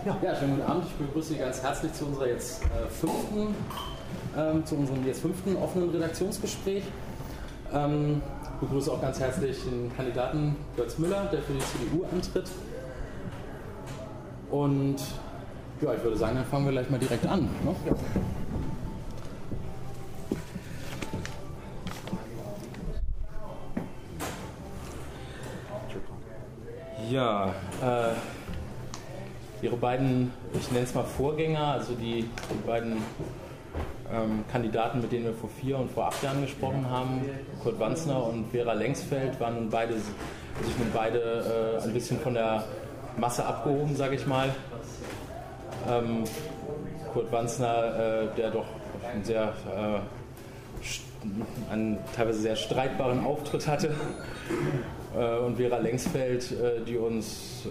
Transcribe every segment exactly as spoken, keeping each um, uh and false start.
Ja. Ja, schönen guten Abend. Ich begrüße Sie ganz herzlich zu unserer jetzt äh, fünften, ähm, zu unserem jetzt fünften offenen Redaktionsgespräch. Ähm, ich begrüße auch ganz herzlich den Kandidaten Götz Müller, der für die C D U antritt. Und ja, ich würde sagen, dann fangen wir gleich mal direkt an. Ne? Ja, äh, Ihre beiden, ich nenne es mal Vorgänger, also die, die beiden ähm, Kandidaten, mit denen wir vor vier und vor acht Jahren gesprochen haben, Kurt Wanzner und Vera Lengsfeld, waren nun beide, sich nun beide äh, ein bisschen von der Masse abgehoben, sage ich mal. Ähm, Kurt Wanzner, äh, der doch einen sehr, äh, einen teilweise sehr streitbaren Auftritt hatte. Und Vera Lengsfeld, die uns,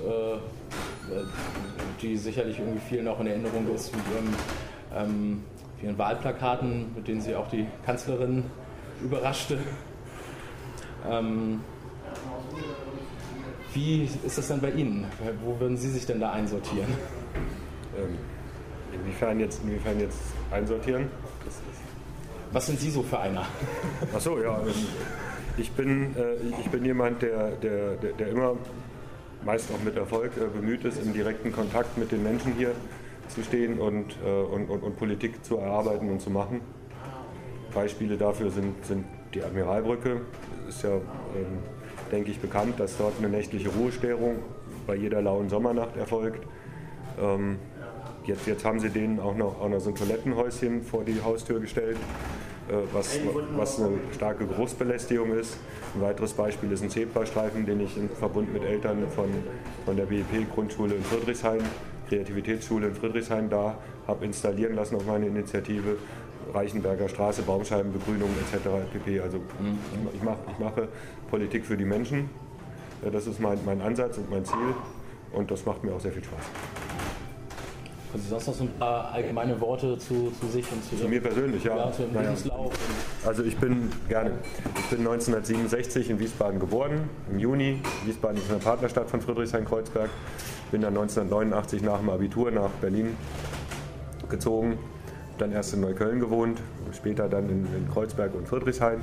die sicherlich irgendwie vielen auch in Erinnerung ist, mit ihren, ähm, ihren Wahlplakaten, mit denen sie auch die Kanzlerin überraschte. Ähm, wie ist das denn bei Ihnen? Wo würden Sie sich denn da einsortieren? Ähm, inwiefern, jetzt, inwiefern jetzt einsortieren? Das ist Was sind Sie so für einer? Ach so, ja. Ähm, Ich bin, äh, ich bin jemand, der, der, der immer, meist auch mit Erfolg, äh, bemüht ist, im direkten Kontakt mit den Menschen hier zu stehen und, äh, und, und, und Politik zu erarbeiten und zu machen. Beispiele dafür sind, sind die Admiralbrücke. Es ist ja, ähm, denke ich, bekannt, dass dort eine nächtliche Ruhestörung bei jeder lauen Sommernacht erfolgt. Ähm, jetzt, jetzt haben sie denen auch noch, auch noch so ein Toilettenhäuschen vor die Haustür gestellt. Was, was eine starke Geruchsbelästigung ist. Ein weiteres Beispiel ist ein Zebrastreifen, den ich im Verbund mit Eltern von, von der B E P-Grundschule in Friedrichshain, Kreativitätsschule in Friedrichshain, da habe installieren lassen auf meine Initiative. Reichenberger Straße, Baumscheibenbegrünung et cetera pp. Also ich, ich, mache, ich mache Politik für die Menschen. Das ist mein, mein Ansatz und mein Ziel und das macht mir auch sehr viel Spaß. Können Sie sonst noch so ein paar allgemeine Worte zu, zu sich und zu, zu mir persönlich, ja. ja zu Ihrem naja. Lebenslauf? Also ich bin gerne. Ich bin neunzehnhundertsiebenundsechzig in Wiesbaden geboren, im Juni. Wiesbaden ist eine Partnerstadt von Friedrichshain-Kreuzberg. Bin dann neunzehnhundertneunundachtzig nach dem Abitur nach Berlin gezogen. Dann erst in Neukölln gewohnt, später dann in, in Kreuzberg und Friedrichshain.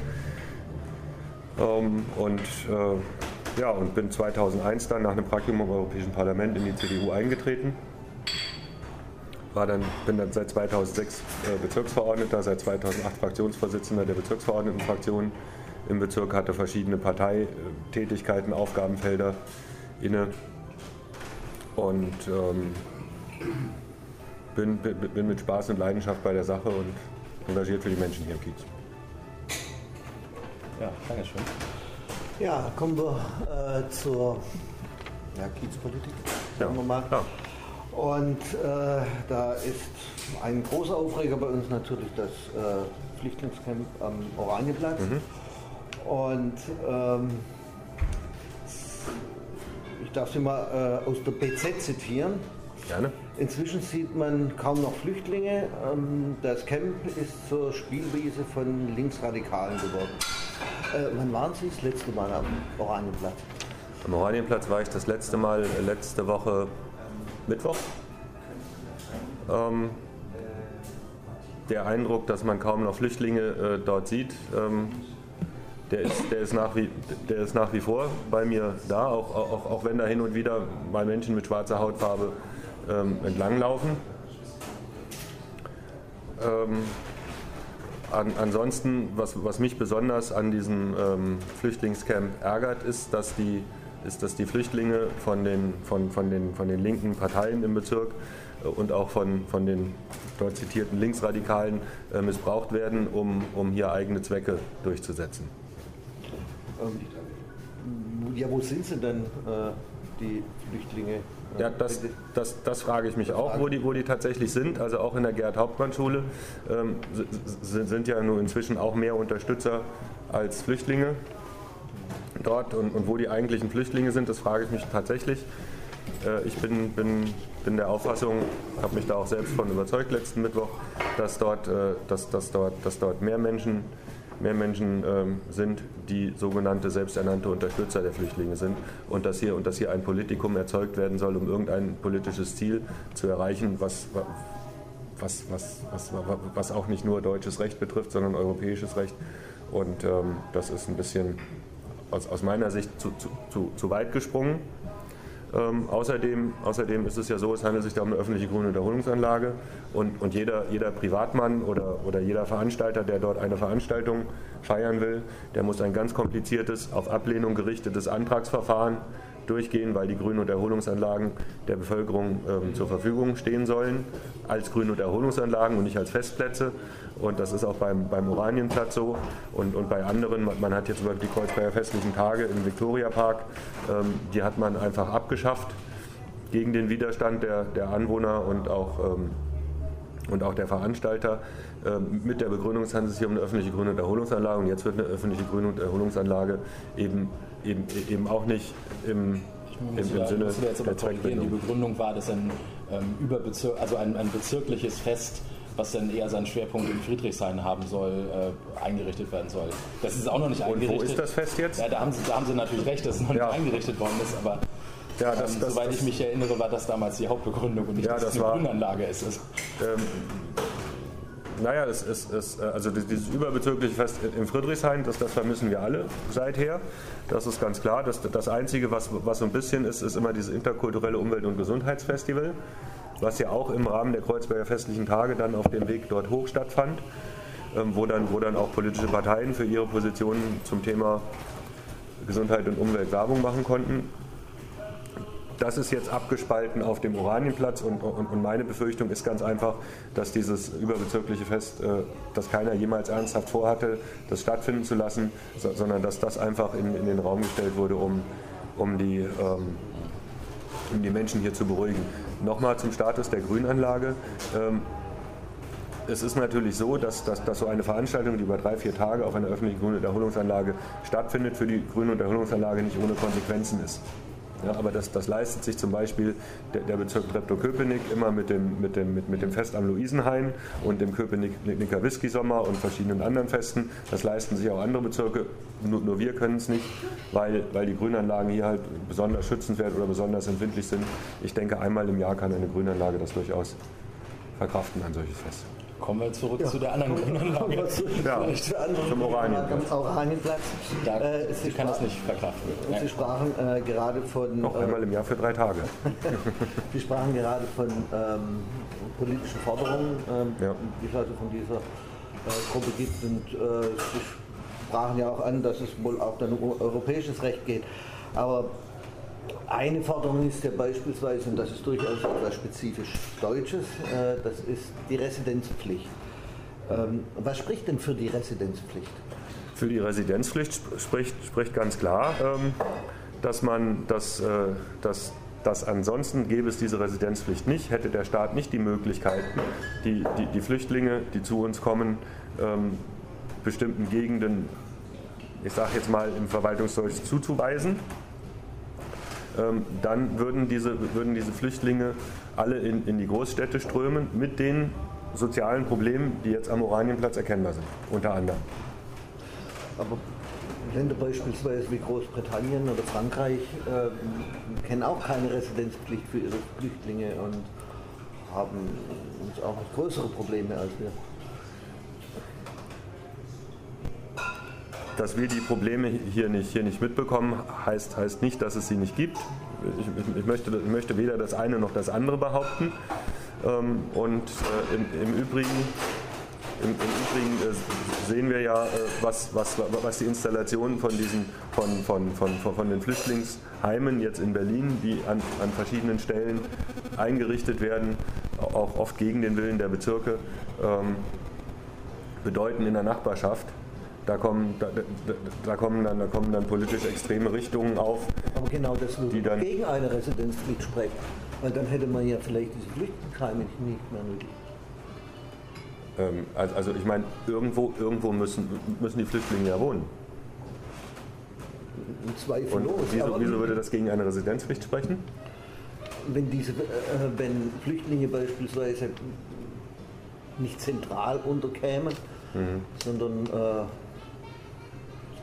Ähm, und äh, ja, und bin zweitausendeins dann nach einem Praktikum im Europäischen Parlament in die C D U eingetreten. War dann, bin dann seit zweitausendsechs äh, Bezirksverordneter, seit zweitausendacht Fraktionsvorsitzender der Bezirksverordnetenfraktion im Bezirk, hatte verschiedene Parteitätigkeiten, Aufgabenfelder inne und ähm, bin, bin, bin mit Spaß und Leidenschaft bei der Sache und engagiert für die Menschen hier im Kiez. Ja, danke schön. Ja, kommen wir äh, zur ja, Kiezpolitik, sagen ja. wir mal. Ja. Und äh, da ist ein großer Aufreger bei uns natürlich das äh, Flüchtlingscamp am Oranienplatz. Mhm. Und ähm, ich darf Sie mal äh, aus der B Z zitieren. Gerne. Inzwischen sieht man kaum noch Flüchtlinge. Ähm, das Camp ist zur Spielwiese von Linksradikalen geworden. Äh, wann waren Sie das letzte Mal am Oranienplatz? Am Oranienplatz war ich das letzte Mal letzte Woche Mittwoch. Ähm, der Eindruck, dass man kaum noch Flüchtlinge äh, dort sieht, ähm, der, ist, der, ist nach wie, der ist nach wie vor bei mir da, auch, auch, auch wenn da hin und wieder mal Menschen mit schwarzer Hautfarbe ähm, entlanglaufen. Ähm, an, ansonsten, was, was mich besonders an diesem ähm, Flüchtlingscamp ärgert, ist, dass die ist, dass die Flüchtlinge von den, von, von den, von den linken Parteien im Bezirk und auch von, von den dort zitierten Linksradikalen äh, missbraucht werden, um, um hier eigene Zwecke durchzusetzen. Ähm, ja, wo sind sie denn, äh, die Flüchtlinge? Ja, das, das, das frage ich mich auch, wo die, wo die tatsächlich sind. Also auch in der Gerhard-Hauptmann-Schule ähm, sind, sind ja nun inzwischen auch mehr Unterstützer als Flüchtlinge dort. Und, und wo die eigentlichen Flüchtlinge sind, das frage ich mich tatsächlich. Äh, ich bin, bin, bin der Auffassung, habe mich da auch selbst von überzeugt letzten Mittwoch, dass dort, äh, dass, dass dort, dass dort mehr Menschen mehr Menschen ähm, sind, die sogenannte selbsternannte Unterstützer der Flüchtlinge sind und dass hier, und dass hier ein Politikum erzeugt werden soll, um irgendein politisches Ziel zu erreichen, was, was, was, was, was auch nicht nur deutsches Recht betrifft, sondern europäisches Recht. Und ähm, das ist ein bisschen aus, aus meiner Sicht zu, zu, zu, zu weit gesprungen. Ähm, außerdem, außerdem ist es ja so, es handelt sich da um eine öffentliche Grün- und Erholungsanlage und, und jeder, jeder Privatmann oder, oder jeder Veranstalter, der dort eine Veranstaltung feiern will, der muss ein ganz kompliziertes, auf Ablehnung gerichtetes Antragsverfahren durchgehen, weil die Grün- und Erholungsanlagen der Bevölkerung ähm, zur Verfügung stehen sollen, als Grün- und Erholungsanlagen und nicht als Festplätze. Und das ist auch beim, beim Oranienplatz so und, und bei anderen. Man hat hier zum Beispiel die Kreuzberger Festlichen Tage im Viktoriapark, ähm, die hat man einfach abgeschafft gegen den Widerstand der, der Anwohner und auch, ähm, und auch der Veranstalter. Ähm, mit der Begründung, es handelt sich hier um eine öffentliche Grün- und Erholungsanlage und jetzt wird eine öffentliche Grün- und Erholungsanlage eben, eben, eben auch nicht im Im, im da, Sinne der Zweckbindung. Die Begründung war, dass ein, ähm, Überbezir- also ein, ein bezirkliches Fest, was dann eher seinen Schwerpunkt in Friedrichshain haben soll, äh, eingerichtet werden soll. Das ist auch noch nicht eingerichtet. Und wo ist das Fest jetzt? Ja, da haben Sie, da haben Sie natürlich recht, dass es noch ja. nicht eingerichtet worden ist, aber ja, das, ähm, das, soweit das, ich mich erinnere, war das damals die Hauptbegründung und nicht, ja, dass das es eine war, Grünanlage ist. Ähm, Naja, es ist, es, also dieses überbezirkliche Fest in Friedrichshain, das, das vermissen wir alle seither. Das ist ganz klar. Das, das Einzige, was, was so ein bisschen ist, ist immer dieses interkulturelle Umwelt- und Gesundheitsfestival, was ja auch im Rahmen der Kreuzberger Festlichen Tage dann auf dem Weg dort hoch stattfand, wo dann, wo dann auch politische Parteien für ihre Positionen zum Thema Gesundheit und Umwelt Werbung machen konnten. Das ist jetzt abgespalten auf dem Oranienplatz und, und, und meine Befürchtung ist ganz einfach, dass dieses überbezirkliche Fest, äh, das keiner jemals ernsthaft vorhatte, das stattfinden zu lassen, so, sondern dass das einfach in, in den Raum gestellt wurde, um, um, die, ähm, um die Menschen hier zu beruhigen. Nochmal zum Status der Grünanlage. Ähm, Es ist natürlich so, dass, dass, dass so eine Veranstaltung, die über drei, vier Tage auf einer öffentlichen Grün- und Erholungsanlage stattfindet, für die Grün- und Erholungsanlage nicht ohne Konsequenzen ist. Ja, aber das, das leistet sich zum Beispiel der, der Bezirk Treptow-Köpenick immer mit dem, mit, dem, mit, mit dem Fest am Luisenhain und dem Köpenicker Whisky-Sommer und verschiedenen anderen Festen. Das leisten sich auch andere Bezirke, nur, nur wir können es nicht, weil, weil die Grünanlagen hier halt besonders schützenswert oder besonders empfindlich sind. Ich denke, einmal im Jahr kann eine Grünanlage das durchaus verkraften, ein solches Fest. Kommen wir zurück ja. zu der anderen Grünanlage. Ja, zum Oranienplatz. Oranienplatz. Da, äh, Sie kann das nicht verkraften. Sie ja. sprachen äh, gerade von... Noch einmal im Jahr für drei Tage. Sie sprachen gerade von ähm, politischen Forderungen, ähm, ja. die es also von dieser äh, Gruppe gibt. Und äh, Sie sprachen ja auch an, dass es wohl auch dann um europäisches Recht geht. Aber eine Forderung ist ja beispielsweise, und das ist durchaus etwas spezifisch Deutsches, äh, das ist die Residenzpflicht. Ähm, was spricht denn für die Residenzpflicht? Für die Residenzpflicht spricht, spricht ganz klar, ähm, dass man, dass, äh, dass, dass ansonsten gäbe es diese Residenzpflicht nicht, hätte der Staat nicht die Möglichkeit, die, die, die Flüchtlinge, die zu uns kommen, ähm, bestimmten Gegenden, ich sage jetzt mal im Verwaltungsdeutsch, zuzuweisen. Dann würden diese, würden diese Flüchtlinge alle in, in die Großstädte strömen mit den sozialen Problemen, die jetzt am Oranienplatz erkennbar sind, unter anderem. Aber Länder beispielsweise wie Großbritannien oder Frankreich äh, kennen auch keine Residenzpflicht für ihre Flüchtlinge und haben uns auch noch größere Probleme als wir. Dass wir die Probleme hier nicht, hier nicht mitbekommen, heißt, heißt nicht, dass es sie nicht gibt. Ich, ich, ich, möchte, ich möchte weder das eine noch das andere behaupten. Ähm, und äh, im, im Übrigen, im, im Übrigen äh, sehen wir ja, äh, was, was, was die Installation von, diesen, von, von, von, von, von den Flüchtlingsheimen jetzt in Berlin, die an, an verschiedenen Stellen eingerichtet werden, auch oft gegen den Willen der Bezirke, ähm, bedeuten in der Nachbarschaft. Da kommen, da, da, da, kommen dann, da kommen dann politisch extreme Richtungen auf. Aber genau das würde dann gegen eine Residenzpflicht sprechen, weil dann hätte man ja vielleicht diese Flüchtlingsheime nicht mehr nötig. Ähm, also, also ich meine, irgendwo, irgendwo müssen, müssen die Flüchtlinge ja wohnen. Zweifellos. Und wieso, wieso würde das gegen eine Residenzpflicht sprechen? Wenn, diese, äh, wenn Flüchtlinge beispielsweise nicht zentral unterkämen, mhm. sondern äh,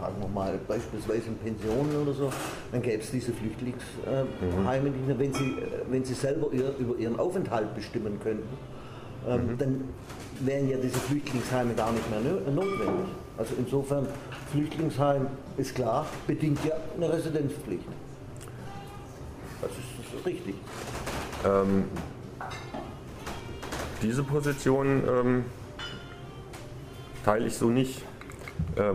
sagen wir mal, beispielsweise in Pensionen oder so, dann gäbe es diese Flüchtlingsheime nicht mehr, wenn sie, wenn sie selber ihr, über ihren Aufenthalt bestimmen könnten, ähm, mhm. dann wären ja diese Flüchtlingsheime gar nicht mehr notwendig. Also insofern, Flüchtlingsheim ist klar, bedingt ja eine Residenzpflicht. Das ist, das ist richtig. Ähm, diese Position ähm, teile ich so nicht. Ähm,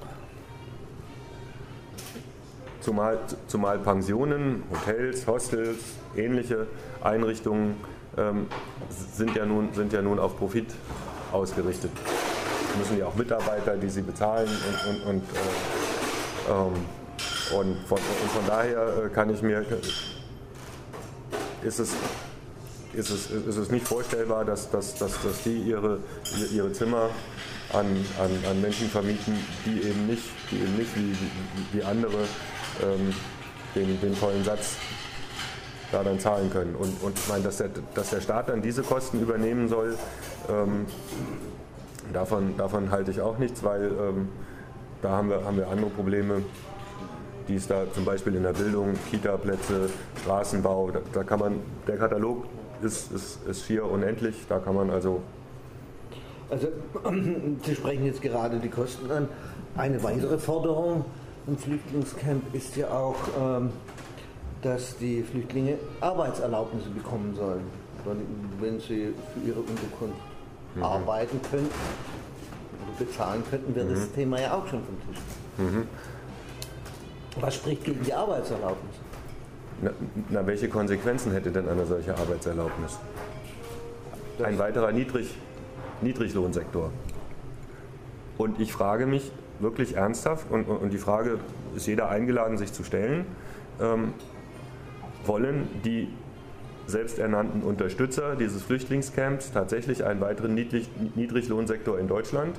zumal, zumal Pensionen, Hotels, Hostels, ähnliche Einrichtungen ähm, sind, ja nun, sind ja nun auf Profit ausgerichtet. Müssen ja auch Mitarbeiter, die sie bezahlen und, und, und, äh, ähm, und, von, und von daher kann ich mir, ist es, ist es, ist es nicht vorstellbar, dass, dass, dass, dass die ihre, ihre Zimmer an, an, an Menschen vermieten, die eben nicht, die eben nicht wie, wie, wie andere ähm, den, den vollen Satz da dann zahlen können. Und, und ich meine, dass der, dass der Staat dann diese Kosten übernehmen soll, ähm, davon, davon halte ich auch nichts, weil ähm, da haben wir, haben wir andere Probleme, die es da zum Beispiel in der Bildung, Kita-Plätze, Straßenbau, da, da kann man, der Katalog ist, ist, ist schier unendlich, da kann man also... Also Sie sprechen jetzt gerade die Kosten an. Eine weitere Forderung im Flüchtlingscamp ist ja auch, ähm, dass die Flüchtlinge Arbeitserlaubnisse bekommen sollen, wenn sie für ihre Unterkunft mhm. arbeiten könnten oder bezahlen könnten, wäre mhm. das Thema ja auch schon vom Tisch. Mhm. Was spricht gegen die Arbeitserlaubnis? Na, na, welche Konsequenzen hätte denn eine solche Arbeitserlaubnis? Ein weiterer Niedrig, Niedriglohnsektor. Und ich frage mich wirklich ernsthaft, und, und die Frage ist jeder eingeladen, sich zu stellen, ähm, wollen die selbsternannten Unterstützer dieses Flüchtlingscamps tatsächlich einen weiteren Niedrig, Niedriglohnsektor in Deutschland,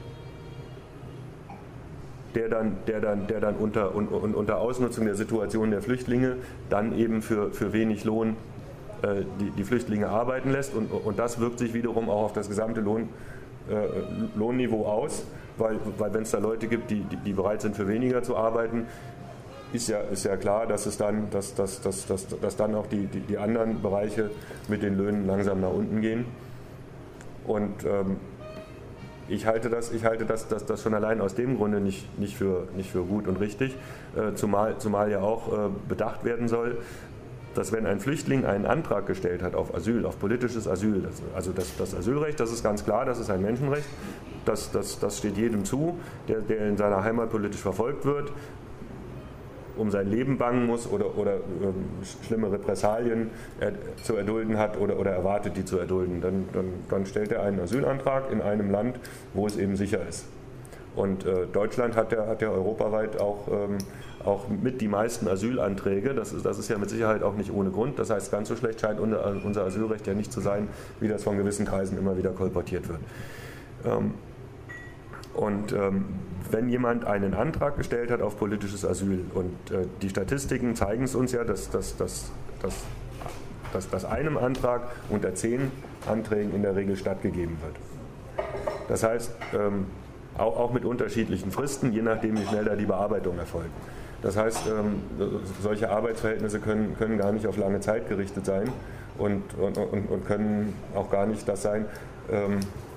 der dann, der dann, der dann unter, un, unter Ausnutzung der Situation der Flüchtlinge dann eben für, für wenig Lohn äh, die, die Flüchtlinge arbeiten lässt. Und, und das wirkt sich wiederum auch auf das gesamte Lohn, äh, Lohnniveau aus, weil, weil wenn es da Leute gibt, die, die, die bereit sind, für weniger zu arbeiten, ist ja, ist ja klar, dass es dann, dass, dass, dass, dass, dass dann auch die, die, die anderen Bereiche mit den Löhnen langsam nach unten gehen. Und ähm, ich halte das, ich halte das, das, das schon allein aus dem Grunde nicht, nicht, für, nicht für gut und richtig, äh, zumal, zumal ja auch äh, bedacht werden soll, dass wenn ein Flüchtling einen Antrag gestellt hat auf Asyl, auf politisches Asyl, das, also das, das Asylrecht, das ist ganz klar, das ist ein Menschenrecht, das, das, das steht jedem zu, der, der in seiner Heimat politisch verfolgt wird, um sein Leben bangen muss oder, oder ähm, schlimme Repressalien er, zu erdulden hat oder, oder erwartet, die zu erdulden. Dann, dann, dann stellt er einen Asylantrag in einem Land, wo es eben sicher ist. Und äh, Deutschland hat ja, hat ja europaweit auch, ähm, auch mit die meisten Asylanträge. Das ist, das ist ja mit Sicherheit auch nicht ohne Grund. Das heißt, ganz so schlecht scheint unser, unser Asylrecht ja nicht zu sein, wie das von gewissen Kreisen immer wieder kolportiert wird. Ähm, Und ähm, wenn jemand einen Antrag gestellt hat auf politisches Asyl, und äh, die Statistiken zeigen es uns ja, dass, dass, dass, dass, dass, dass einem Antrag unter zehn Anträgen in der Regel stattgegeben wird. Das heißt, ähm, auch, auch mit unterschiedlichen Fristen, je nachdem, wie schnell da die Bearbeitung erfolgt. Das heißt, ähm, solche Arbeitsverhältnisse können, können gar nicht auf lange Zeit gerichtet sein und, und, und, und können auch gar nicht das sein, ähm,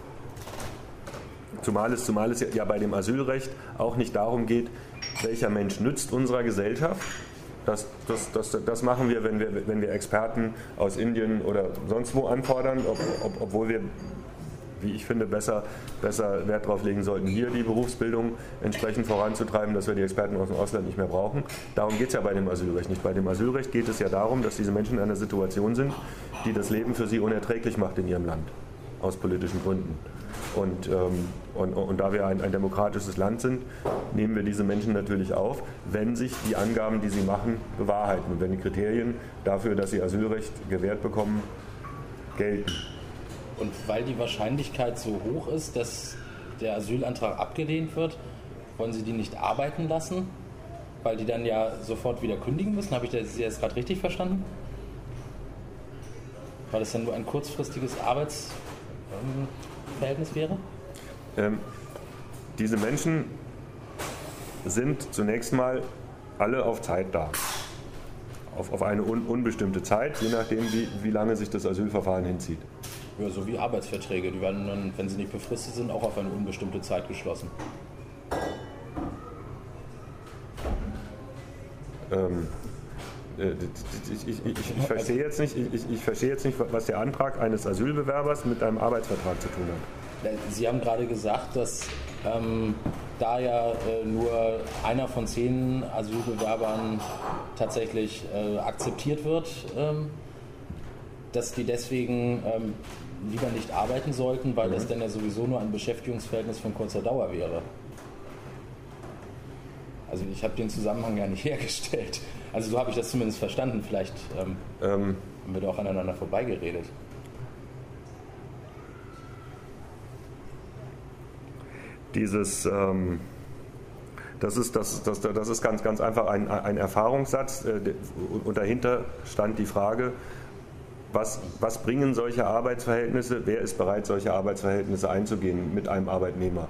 Zumal es, zumal es ja bei dem Asylrecht auch nicht darum geht, welcher Mensch nützt unserer Gesellschaft. Das, das, das, das machen wir, wenn wir, wenn wir Experten aus Indien oder sonst wo anfordern, ob, ob, obwohl wir, wie ich finde, besser, besser Wert darauf legen sollten, hier die Berufsbildung entsprechend voranzutreiben, dass wir die Experten aus dem Ausland nicht mehr brauchen. Darum geht es ja bei dem Asylrecht nicht. Bei dem Asylrecht geht es ja darum, dass diese Menschen in einer Situation sind, die das Leben für sie unerträglich macht in ihrem Land, aus politischen Gründen. Und, ähm, und, und da wir ein, ein demokratisches Land sind, nehmen wir diese Menschen natürlich auf, wenn sich die Angaben, die sie machen, bewahrheiten und wenn die Kriterien dafür, dass sie Asylrecht gewährt bekommen, gelten. Und weil die Wahrscheinlichkeit so hoch ist, dass der Asylantrag abgelehnt wird, wollen Sie die nicht arbeiten lassen? Weil die dann ja sofort wieder kündigen müssen? Habe ich das jetzt gerade richtig verstanden? Weil das dann nur ein kurzfristiges Arbeits... Ähm Verhältnis wäre? Ähm, diese Menschen sind zunächst mal alle auf Zeit da. Auf, auf eine un, unbestimmte Zeit, je nachdem, wie, wie lange sich das Asylverfahren hinzieht. Ja, so wie Arbeitsverträge, die werden dann, wenn sie nicht befristet sind, auch auf eine unbestimmte Zeit geschlossen. Ähm, ich, ich, ich, ich, verstehe jetzt nicht, ich, ich verstehe jetzt nicht, was der Antrag eines Asylbewerbers mit einem Arbeitsvertrag zu tun hat. Sie haben gerade gesagt, dass ähm, da ja äh, nur einer von zehn Asylbewerbern tatsächlich äh, akzeptiert wird, ähm, dass die deswegen ähm, lieber nicht arbeiten sollten, weil mhm. das dann ja sowieso nur ein Beschäftigungsverhältnis von kurzer Dauer wäre. Also ich habe den Zusammenhang ja nicht hergestellt. Also so habe ich das zumindest verstanden. Vielleicht ähm, ähm, haben wir da auch aneinander vorbeigeredet. Dieses, ähm, das ist, das, das, das ist ganz, ganz einfach ein, ein Erfahrungssatz äh, und dahinter stand die Frage, was, was bringen solche Arbeitsverhältnisse, wer ist bereit, solche Arbeitsverhältnisse einzugehen mit einem Arbeitnehmer,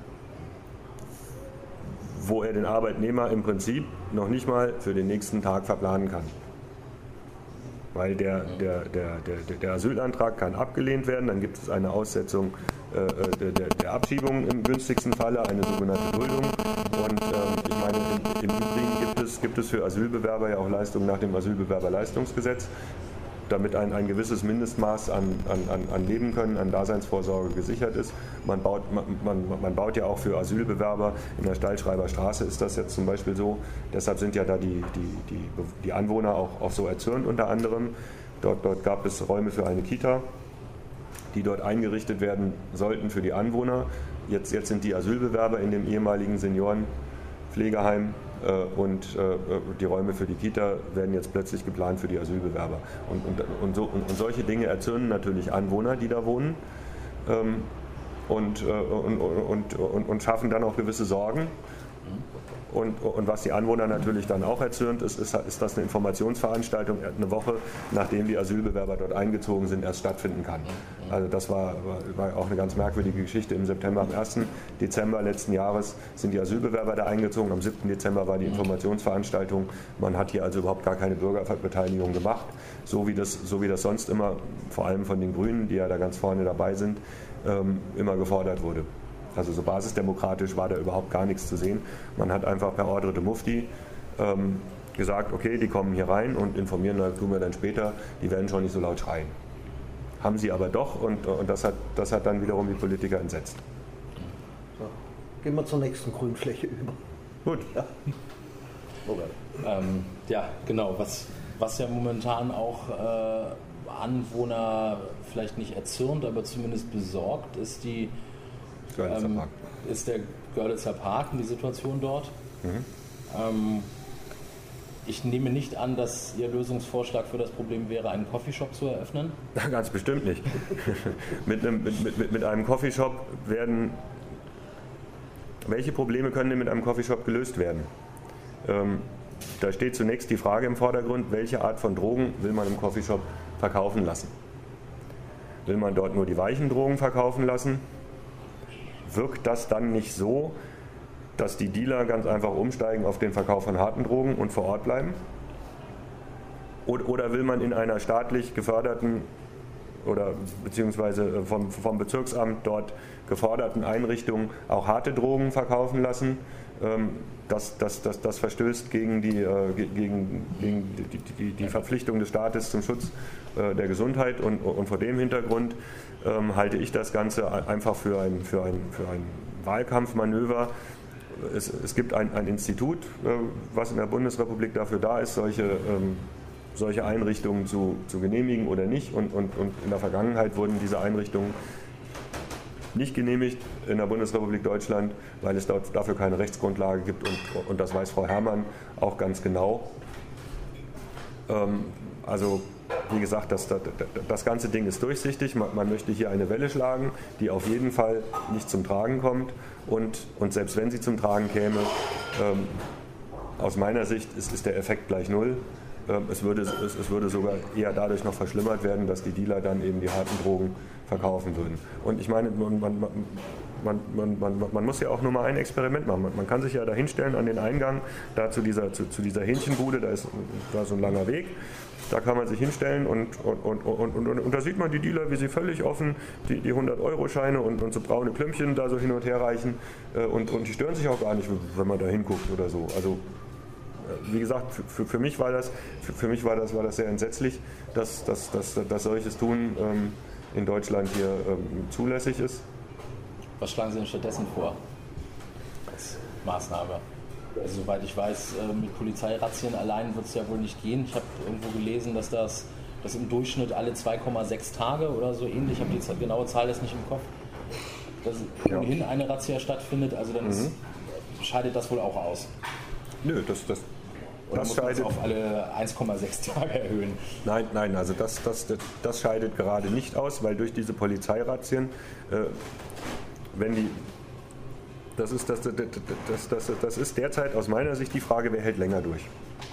wo er den Arbeitnehmer im Prinzip noch nicht mal für den nächsten Tag verplanen kann. Weil der, der, der, der, der Asylantrag kann abgelehnt werden, dann gibt es eine Aussetzung äh, der, der Abschiebung im günstigsten Falle, eine sogenannte Duldung. Und ähm, ich meine, im, im Übrigen gibt es, gibt es für Asylbewerber ja auch Leistungen nach dem Asylbewerberleistungsgesetz, damit ein, ein gewisses Mindestmaß an, an, an Leben können, an Daseinsvorsorge gesichert ist. Man baut, man, man, man baut ja auch für Asylbewerber, in der Stallschreiberstraße ist das jetzt zum Beispiel so, deshalb sind ja da die, die, die, die Anwohner auch, auch so erzürnt unter anderem. Dort, dort gab es Räume für eine Kita, die dort eingerichtet werden sollten für die Anwohner. Jetzt, jetzt sind die Asylbewerber in dem ehemaligen Seniorenpflegeheim und die Räume für die Kita werden jetzt plötzlich geplant für die Asylbewerber. Und, und, und, so, und, und solche Dinge erzürnen natürlich Anwohner, die da wohnen, und, und, und, und, und schaffen dann auch gewisse Sorgen. Und, und was die Anwohner natürlich dann auch erzürnt, ist, ist, ist, dass eine Informationsveranstaltung eine Woche, nachdem die Asylbewerber dort eingezogen sind, erst stattfinden kann. Also das war, war auch eine ganz merkwürdige Geschichte. Im September, am ersten Dezember letzten Jahres sind die Asylbewerber da eingezogen. Am siebten Dezember war die Informationsveranstaltung. Man hat hier also überhaupt gar keine Bürgerbeteiligung gemacht, so wie das, so wie das sonst immer, vor allem von den Grünen, die ja da ganz vorne dabei sind, ähm, immer gefordert wurde. Also so basisdemokratisch war da überhaupt gar nichts zu sehen. Man hat einfach per Ordre de Mufti ähm, gesagt, okay, die kommen hier rein und informieren, da tun wir dann später, die werden schon nicht so laut schreien. Haben sie aber doch und, und das, hat, das hat dann wiederum die Politiker entsetzt. So, gehen wir zur nächsten Grünfläche über. Gut. Ja, ähm, ja genau, was, was ja momentan auch äh, Anwohner vielleicht nicht erzürnt, aber zumindest besorgt, ist die Ähm, ist der Görlitzer Park und die Situation dort. Mhm. Ähm, ich nehme nicht an, dass Ihr Lösungsvorschlag für das Problem wäre, einen Coffeeshop zu eröffnen. Ganz bestimmt nicht. mit, einem, mit, mit, mit einem Coffeeshop werden... Welche Probleme können denn mit einem Coffeeshop gelöst werden? Ähm, da steht zunächst die Frage im Vordergrund, welche Art von Drogen will man im Coffeeshop verkaufen lassen? Will man dort nur die weichen Drogen verkaufen lassen? Wirkt das dann nicht so, dass die Dealer ganz einfach umsteigen auf den Verkauf von harten Drogen und vor Ort bleiben? Oder will man in einer staatlich geförderten oder beziehungsweise vom, vom Bezirksamt dort geforderten Einrichtung auch harte Drogen verkaufen lassen? Das, das, das, das verstößt gegen, die, gegen, gegen die, die, die Verpflichtung des Staates zum Schutz der Gesundheit und, und vor dem Hintergrund ähm, halte ich das Ganze einfach für ein, für ein, für ein Wahlkampfmanöver. Es, es gibt ein, ein Institut, äh, was in der Bundesrepublik dafür da ist, solche, ähm, solche Einrichtungen zu, zu genehmigen oder nicht. Und, und, und in der Vergangenheit wurden diese Einrichtungen nicht genehmigt in der Bundesrepublik Deutschland, weil es dort dafür keine Rechtsgrundlage gibt und, und das weiß Frau Herrmann auch ganz genau. Ähm, also wie gesagt, das, das, das ganze Ding ist durchsichtig, man, man möchte hier eine Welle schlagen, die auf jeden Fall nicht zum Tragen kommt und, und selbst wenn sie zum Tragen käme, ähm, aus meiner Sicht ist, ist der Effekt gleich null. Ähm, es, würde, es, es würde sogar eher dadurch noch verschlimmert werden, dass die Dealer dann eben die harten Drogen verkaufen würden. Und ich meine, man, man, man, man, man, man muss ja auch nur mal ein Experiment machen. Man, man kann sich ja da hinstellen an den Eingang, da zu dieser, zu, zu dieser Hähnchenbude, da ist da so ein langer Weg. Da kann man sich hinstellen und, und, und, und, und, und da sieht man die Dealer, wie sie völlig offen die, die hundert-Euro-Scheine und, und so braune Klümpchen da so hin und her reichen. Und, und die stören sich auch gar nicht, wenn man da hinguckt oder so. Also wie gesagt, für, für mich war das, für, für mich war das, war das sehr entsetzlich, dass, dass, dass, dass solches Tun ähm, in Deutschland hier ähm, zulässig ist. Was schlagen Sie denn stattdessen vor als Maßnahme? Also soweit ich weiß, mit Polizeirazzien allein wird es ja wohl nicht gehen. Ich habe irgendwo gelesen, dass das dass im Durchschnitt alle zwei Komma sechs Tage oder so ähnlich, ich habe die genaue Zahl jetzt nicht im Kopf, dass ja. ohnehin eine Razzia stattfindet, also dann ist, mhm. scheidet das wohl auch aus. Nö, das, das, Oder das muss man scheidet es auf alle eins Komma sechs Tage erhöhen? Nein, nein, also das, das, das, das scheidet gerade nicht aus, weil durch diese Polizeirazzien, äh, wenn die Das ist, das, das, das, das ist derzeit aus meiner Sicht die Frage, wer hält länger durch.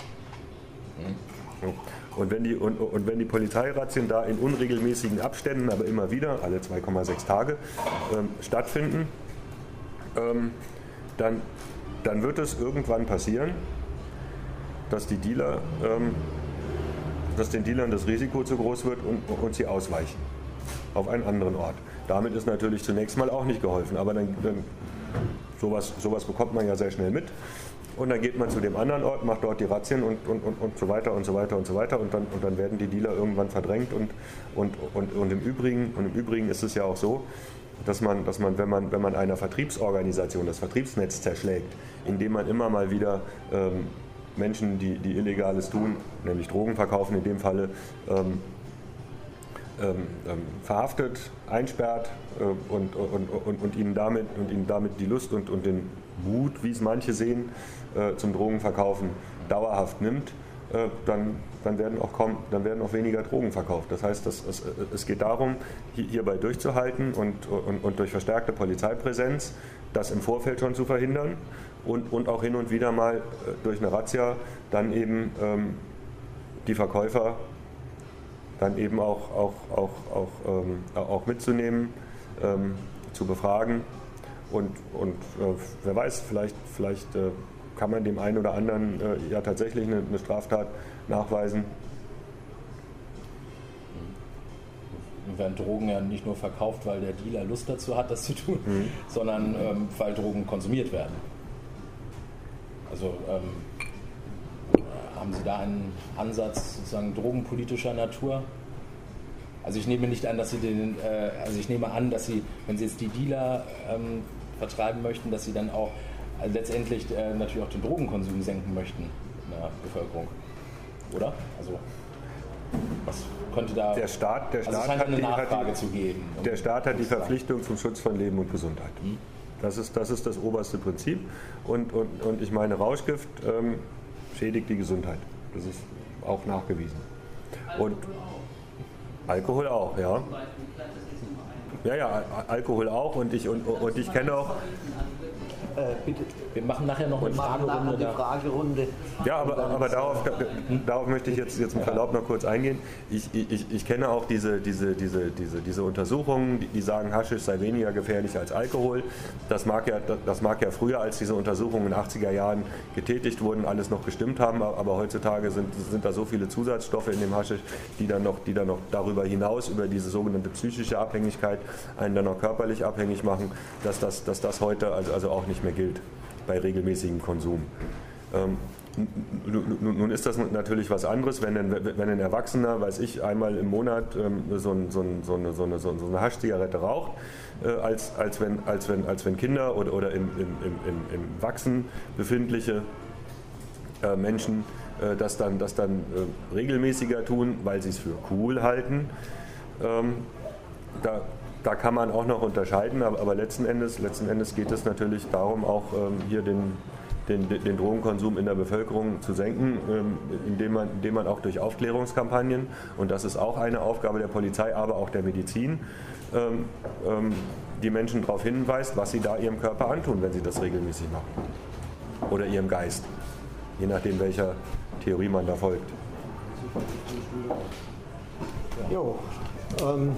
Und wenn die, und, und wenn die Polizeirazzien da in unregelmäßigen Abständen, aber immer wieder, alle zwei Komma sechs Tage, ähm, stattfinden, ähm, dann, dann wird es irgendwann passieren, dass die Dealer, ähm, dass den Dealern das Risiko zu groß wird und, und sie ausweichen auf einen anderen Ort. Damit ist natürlich zunächst mal auch nicht geholfen, aber dann, dann sowas, sowas bekommt man ja sehr schnell mit und dann geht man zu dem anderen Ort, macht dort die Razzien und, und, und, und so weiter und so weiter und so weiter und dann, und dann werden die Dealer irgendwann verdrängt und, und, und, und, im Übrigen, und im Übrigen ist es ja auch so, dass man, dass man, wenn man, wenn man einer Vertriebsorganisation das Vertriebsnetz zerschlägt, indem man immer mal wieder ähm, Menschen, die, die Illegales tun, nämlich Drogen verkaufen in dem Falle, ähm, Ähm, ähm, verhaftet, einsperrt äh, und, und, und, und, ihnen damit, und ihnen damit die Lust und, und den Mut, wie es manche sehen, äh, zum Drogenverkaufen dauerhaft nimmt, äh, dann, dann, werden auch kaum, dann werden auch weniger Drogen verkauft. Das heißt, das, es, es geht darum, hier, hierbei durchzuhalten und, und, und durch verstärkte Polizeipräsenz das im Vorfeld schon zu verhindern und, und auch hin und wieder mal äh, durch eine Razzia dann eben ähm, die Verkäufer dann eben auch, auch, auch, auch, ähm, auch mitzunehmen, ähm, zu befragen und, und äh, wer weiß, vielleicht, vielleicht äh, kann man dem einen oder anderen äh, ja tatsächlich eine, eine Straftat nachweisen. Nun werden Drogen ja nicht nur verkauft, weil der Dealer Lust dazu hat, das zu tun, mhm. sondern ähm, weil Drogen konsumiert werden. Also ähm, haben Sie da einen Ansatz sozusagen drogenpolitischer Natur? Also ich nehme nicht an, dass Sie den, äh, also ich nehme an, dass Sie, wenn Sie jetzt die Dealer ähm, vertreiben möchten, dass Sie dann auch also letztendlich äh, natürlich auch den Drogenkonsum senken möchten in der Bevölkerung, oder? Also was könnte da? Der Staat, der Staat also es scheint hat eine die, Nachfrage hat die, zu geben. Um der Staat hat die Verpflichtung zum Schutz von Leben und Gesundheit. Hm. Das ist, das ist das oberste Prinzip. Und, und, und ich meine, Rauschgift ähm, schädigt die Gesundheit. Das ist auch nachgewiesen. Und Alkohol auch, ja. Ja, ja, Alkohol auch. Und ich, und, und ich kenne auch. Äh, bitte. Wir machen nachher noch eine Fragerunde. Die Fragerunde. Ja, aber, aber darauf, darauf möchte ich jetzt, jetzt mit Verlaub noch kurz eingehen. Ich, ich, ich kenne auch diese, diese, diese, diese, diese Untersuchungen, die, die sagen, Haschisch sei weniger gefährlich als Alkohol. Das mag, ja, das mag ja früher, als diese Untersuchungen in den achtziger Jahren getätigt wurden, alles noch gestimmt haben. Aber heutzutage sind, sind da so viele Zusatzstoffe in dem Haschisch, die dann, noch, die dann noch darüber hinaus, über diese sogenannte psychische Abhängigkeit, einen dann noch körperlich abhängig machen, dass das, dass das heute also, also auch nicht mehr gilt bei regelmäßigem Konsum. Ähm, nun ist das natürlich was anderes, wenn ein, wenn ein Erwachsener, weiß ich, einmal im Monat ähm, so, ein, so, ein, so, eine, so, eine, so eine Haschzigarette raucht, äh, als, als, wenn, als, wenn, als wenn Kinder oder, oder im, im, im, im Wachsen befindliche äh, Menschen äh, das dann, das dann äh, regelmäßiger tun, weil sie es für cool halten. Ähm, da, Da kann man auch noch unterscheiden, aber, aber letzten, Endes, letzten Endes geht es natürlich darum, auch ähm, hier den, den, den Drogenkonsum in der Bevölkerung zu senken, ähm, indem, man, indem man auch durch Aufklärungskampagnen, und das ist auch eine Aufgabe der Polizei, aber auch der Medizin, ähm, ähm, die Menschen darauf hinweist, was sie da ihrem Körper antun, wenn sie das regelmäßig machen. Oder ihrem Geist, je nachdem, welcher Theorie man da folgt. Jo, ähm,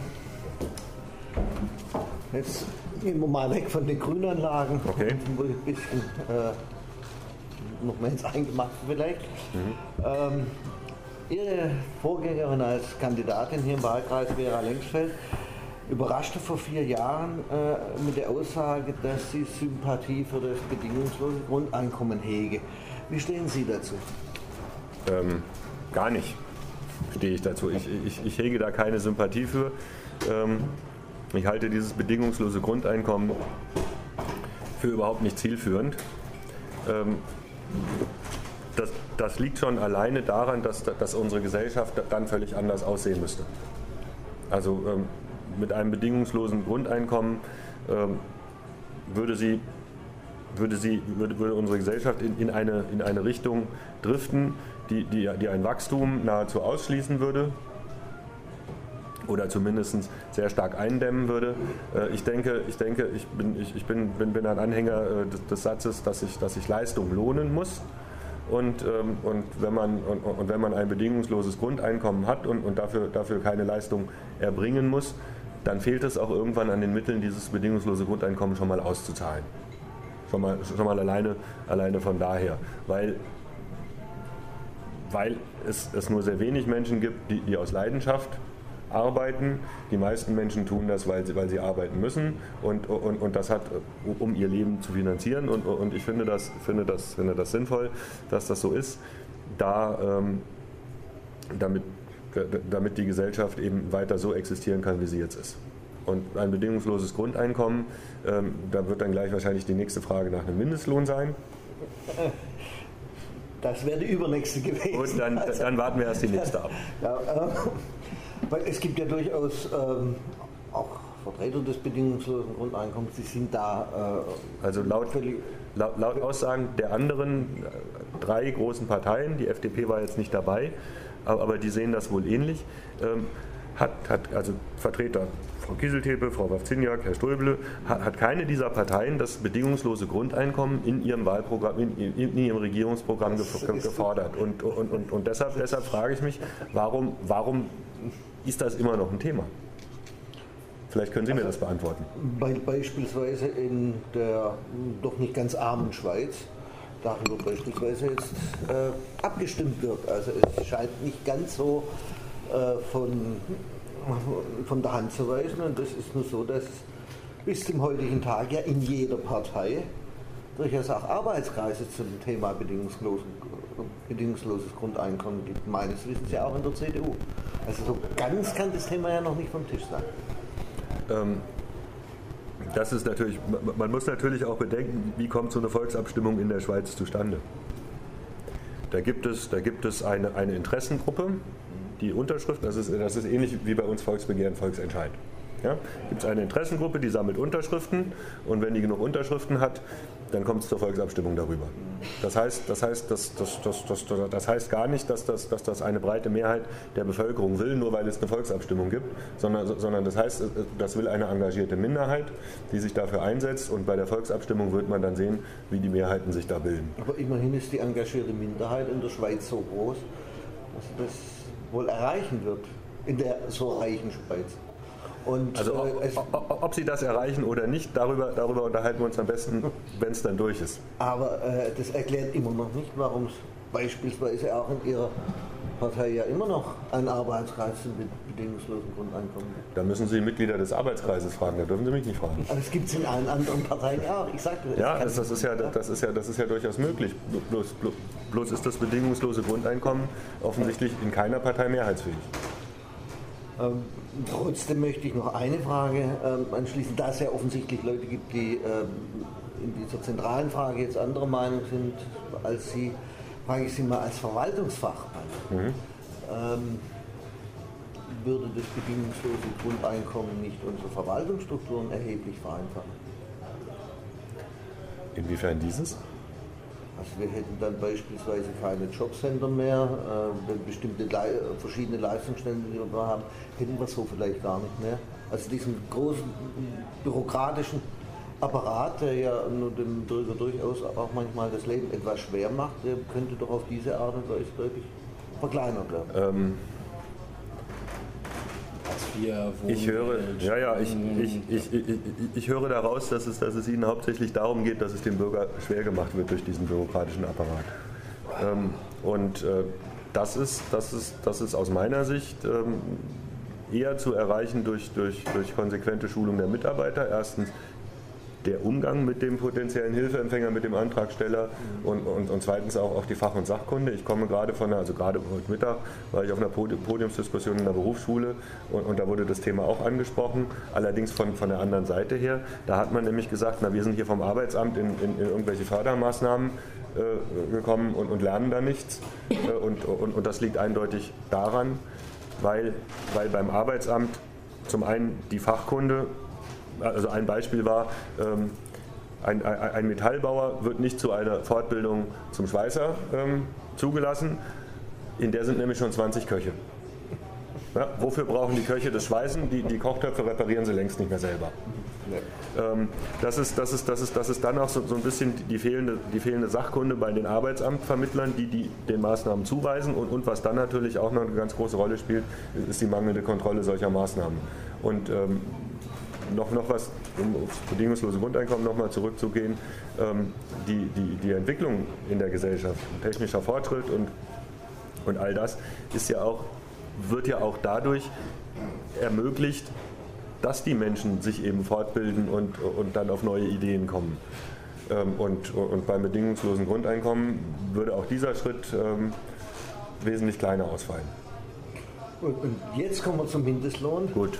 jetzt gehen wir mal weg von den Grünanlagen, okay. wo ein bisschen äh, noch mehr ins Eingemachte vielleicht. Mhm. Ähm, Ihre Vorgängerin als Kandidatin hier im Wahlkreis, Vera Lengsfeld, überraschte vor vier Jahren äh, mit der Aussage, dass sie Sympathie für das bedingungslose Grundeinkommen hege. Wie stehen Sie dazu? Ähm, gar nicht stehe ich dazu. Ich, ich, ich hege da keine Sympathie für. Ähm, ich halte dieses bedingungslose Grundeinkommen für überhaupt nicht zielführend. Ähm, das, das liegt schon alleine daran, dass, dass unsere Gesellschaft dann völlig anders aussehen müsste. Also ähm, mit einem bedingungslosen Grundeinkommen ähm, würde, sie, würde, sie, würde, würde unsere Gesellschaft in, in, eine, in eine Richtung driften, die, die, die ein Wachstum nahezu ausschließen würde oder zumindest sehr stark eindämmen würde. Äh, ich denke, ich, denke, ich, bin, ich, ich bin, bin, bin ein Anhänger äh, des, des Satzes, dass sich, dass sich Leistung lohnen muss. Und, ähm, und, wenn man, und, und wenn man ein bedingungsloses Grundeinkommen hat und, und dafür, dafür keine Leistung erbringen muss, dann fehlt es auch irgendwann an den Mitteln, dieses bedingungslose Grundeinkommen schon mal auszuzahlen. Schon mal, schon mal alleine, alleine von daher. Weil, weil es, es nur sehr wenig Menschen gibt, die, die aus Leidenschaft arbeiten. Die meisten Menschen tun das, weil sie, weil sie arbeiten müssen und, und, und das hat, um ihr Leben zu finanzieren. Und, und ich finde das, finde, das, finde das sinnvoll, dass das so ist, da, ähm, damit, damit die Gesellschaft eben weiter so existieren kann, wie sie jetzt ist. Und ein bedingungsloses Grundeinkommen, ähm, da wird dann gleich wahrscheinlich die nächste Frage nach einem Mindestlohn sein. Das wäre die übernächste gewesen. Und dann, dann warten wir erst die nächste ab. Ja, äh, weil es gibt ja durchaus ähm, auch Vertreter des bedingungslosen Grundeinkommens, die sind da. Äh, also laut, laut, laut Aussagen der anderen äh, drei großen Parteien, die F D P war jetzt nicht dabei, aber, aber die sehen das wohl ähnlich, ähm, hat, hat also Vertreter Frau Kieseltepe, Frau Wawzinjak, Herr Ströbele, hat, hat keine dieser Parteien das bedingungslose Grundeinkommen in ihrem Wahlprogramm, in, in, in ihrem Regierungsprogramm gefordert. Und, und, und, und deshalb, deshalb frage ich mich, warum, warum ist das immer noch ein Thema? Vielleicht können Sie mir das beantworten. Be beispielsweise in der doch nicht ganz armen Schweiz, darüber beispielsweise jetzt äh, abgestimmt wird. Also es scheint nicht ganz so äh, von, von der Hand zu weisen. Und das ist nur so, dass es bis zum heutigen Tag ja in jeder Partei durchaus auch Arbeitskreise zum Thema bedingungslosen, bedingungsloses Grundeinkommen gibt. Meines Wissens ja auch in der C D U. Also so ganz kann das Thema ja noch nicht vom Tisch sein. Ähm, das ist natürlich, man muss natürlich auch bedenken, wie kommt so eine Volksabstimmung in der Schweiz zustande. Da gibt es, da gibt es eine, eine Interessengruppe, die Unterschrift, das ist, das ist ähnlich wie bei uns Volksbegehren, Volksentscheid. Ja? Gibt es eine Interessengruppe, die sammelt Unterschriften und wenn die genug Unterschriften hat, dann kommt es zur Volksabstimmung darüber. Das heißt, das heißt, das, das, das, das, das heißt gar nicht, dass das, dass das eine breite Mehrheit der Bevölkerung will, nur weil es eine Volksabstimmung gibt, sondern, sondern das heißt, das will eine engagierte Minderheit, die sich dafür einsetzt und bei der Volksabstimmung wird man dann sehen, wie die Mehrheiten sich da bilden. Aber immerhin ist die engagierte Minderheit in der Schweiz so groß, dass sie das wohl erreichen wird, in der so reichen Schweiz. Und, also ob, äh, es, ob, ob sie das erreichen oder nicht, darüber, darüber unterhalten wir uns am besten, wenn es dann durch ist. Aber äh, das erklärt immer noch nicht, warum es beispielsweise auch in Ihrer Partei ja immer noch einen Arbeitskreis zum bedingungslosen Grundeinkommen gibt. Da müssen Sie Mitglieder des Arbeitskreises fragen, da dürfen Sie mich nicht fragen. Aber es gibt es in allen anderen Parteien auch. Ich sagte, ja, das, das, ist ja, das, ist ja, das ist ja durchaus möglich. Bloß, bloß, bloß ist das bedingungslose Grundeinkommen offensichtlich in keiner Partei mehrheitsfähig. Ähm, trotzdem möchte ich noch eine Frage ähm, anschließen, da es ja offensichtlich Leute gibt, die ähm, in dieser zentralen Frage jetzt anderer Meinung sind als Sie, frage ich Sie mal als Verwaltungsfachmann. Mhm. Ähm, würde das bedingungslose Grundeinkommen nicht unsere Verwaltungsstrukturen erheblich vereinfachen? Inwiefern dieses? Also wir hätten dann beispielsweise keine Jobcenter mehr, äh, bestimmte Le verschiedene Leistungsstände, die wir haben, hätten wir so vielleicht gar nicht mehr. Also diesen großen bürokratischen Apparat, der ja nur dem Bürger durchaus auch manchmal das Leben etwas schwer macht, der könnte doch auf diese Art und Weise deutlich verkleinert werden. Ähm, Wir ich höre, ja, ja, ich, ich, ich, ich, ich höre daraus, dass es, dass es Ihnen hauptsächlich darum geht, dass es dem Bürger schwer gemacht wird durch diesen bürokratischen Apparat. Ähm, und äh, das, ist, das, ist, das ist aus meiner Sicht ähm, eher zu erreichen durch, durch, durch konsequente Schulung der Mitarbeiter. Erstens der Umgang mit dem potenziellen Hilfeempfänger, mit dem Antragsteller und, und, und zweitens auch, auch die Fach- und Sachkunde. Ich komme gerade von einer, also gerade heute Mittag war ich auf einer Podiumsdiskussion in der Berufsschule und, und da wurde das Thema auch angesprochen, allerdings von, von der anderen Seite her. Da hat man nämlich gesagt, na, wir sind hier vom Arbeitsamt in, in, in irgendwelche Fördermaßnahmen äh, gekommen und, und lernen da nichts. Äh, und, und, und das liegt eindeutig daran, weil, weil beim Arbeitsamt zum einen die Fachkunde, also ein Beispiel war, ähm, ein, ein, ein Metallbauer wird nicht zu einer Fortbildung zum Schweißer ähm, zugelassen, in der sind nämlich schon zwanzig Köche. Ja, wofür brauchen die Köche das Schweißen? Die, die Kochtöpfe reparieren sie längst nicht mehr selber. Ja. Ähm, das, ist, das, ist, das, ist, das ist dann auch so, so ein bisschen die fehlende, die fehlende Sachkunde bei den Arbeitsamtvermittlern, die, die den Maßnahmen zuweisen und, und was dann natürlich auch noch eine ganz große Rolle spielt, ist die mangelnde Kontrolle solcher Maßnahmen. Und ähm, Noch, noch was, um aufs bedingungslose Grundeinkommen nochmal zurückzugehen, ähm, die, die, die Entwicklung in der Gesellschaft, technischer Fortschritt und, und all das ist ja auch, wird ja auch dadurch ermöglicht, dass die Menschen sich eben fortbilden und, und dann auf neue Ideen kommen. Ähm, und, und beim bedingungslosen Grundeinkommen würde auch dieser Schritt ähm, wesentlich kleiner ausfallen. Und, und jetzt kommen wir zum Mindestlohn. Gut.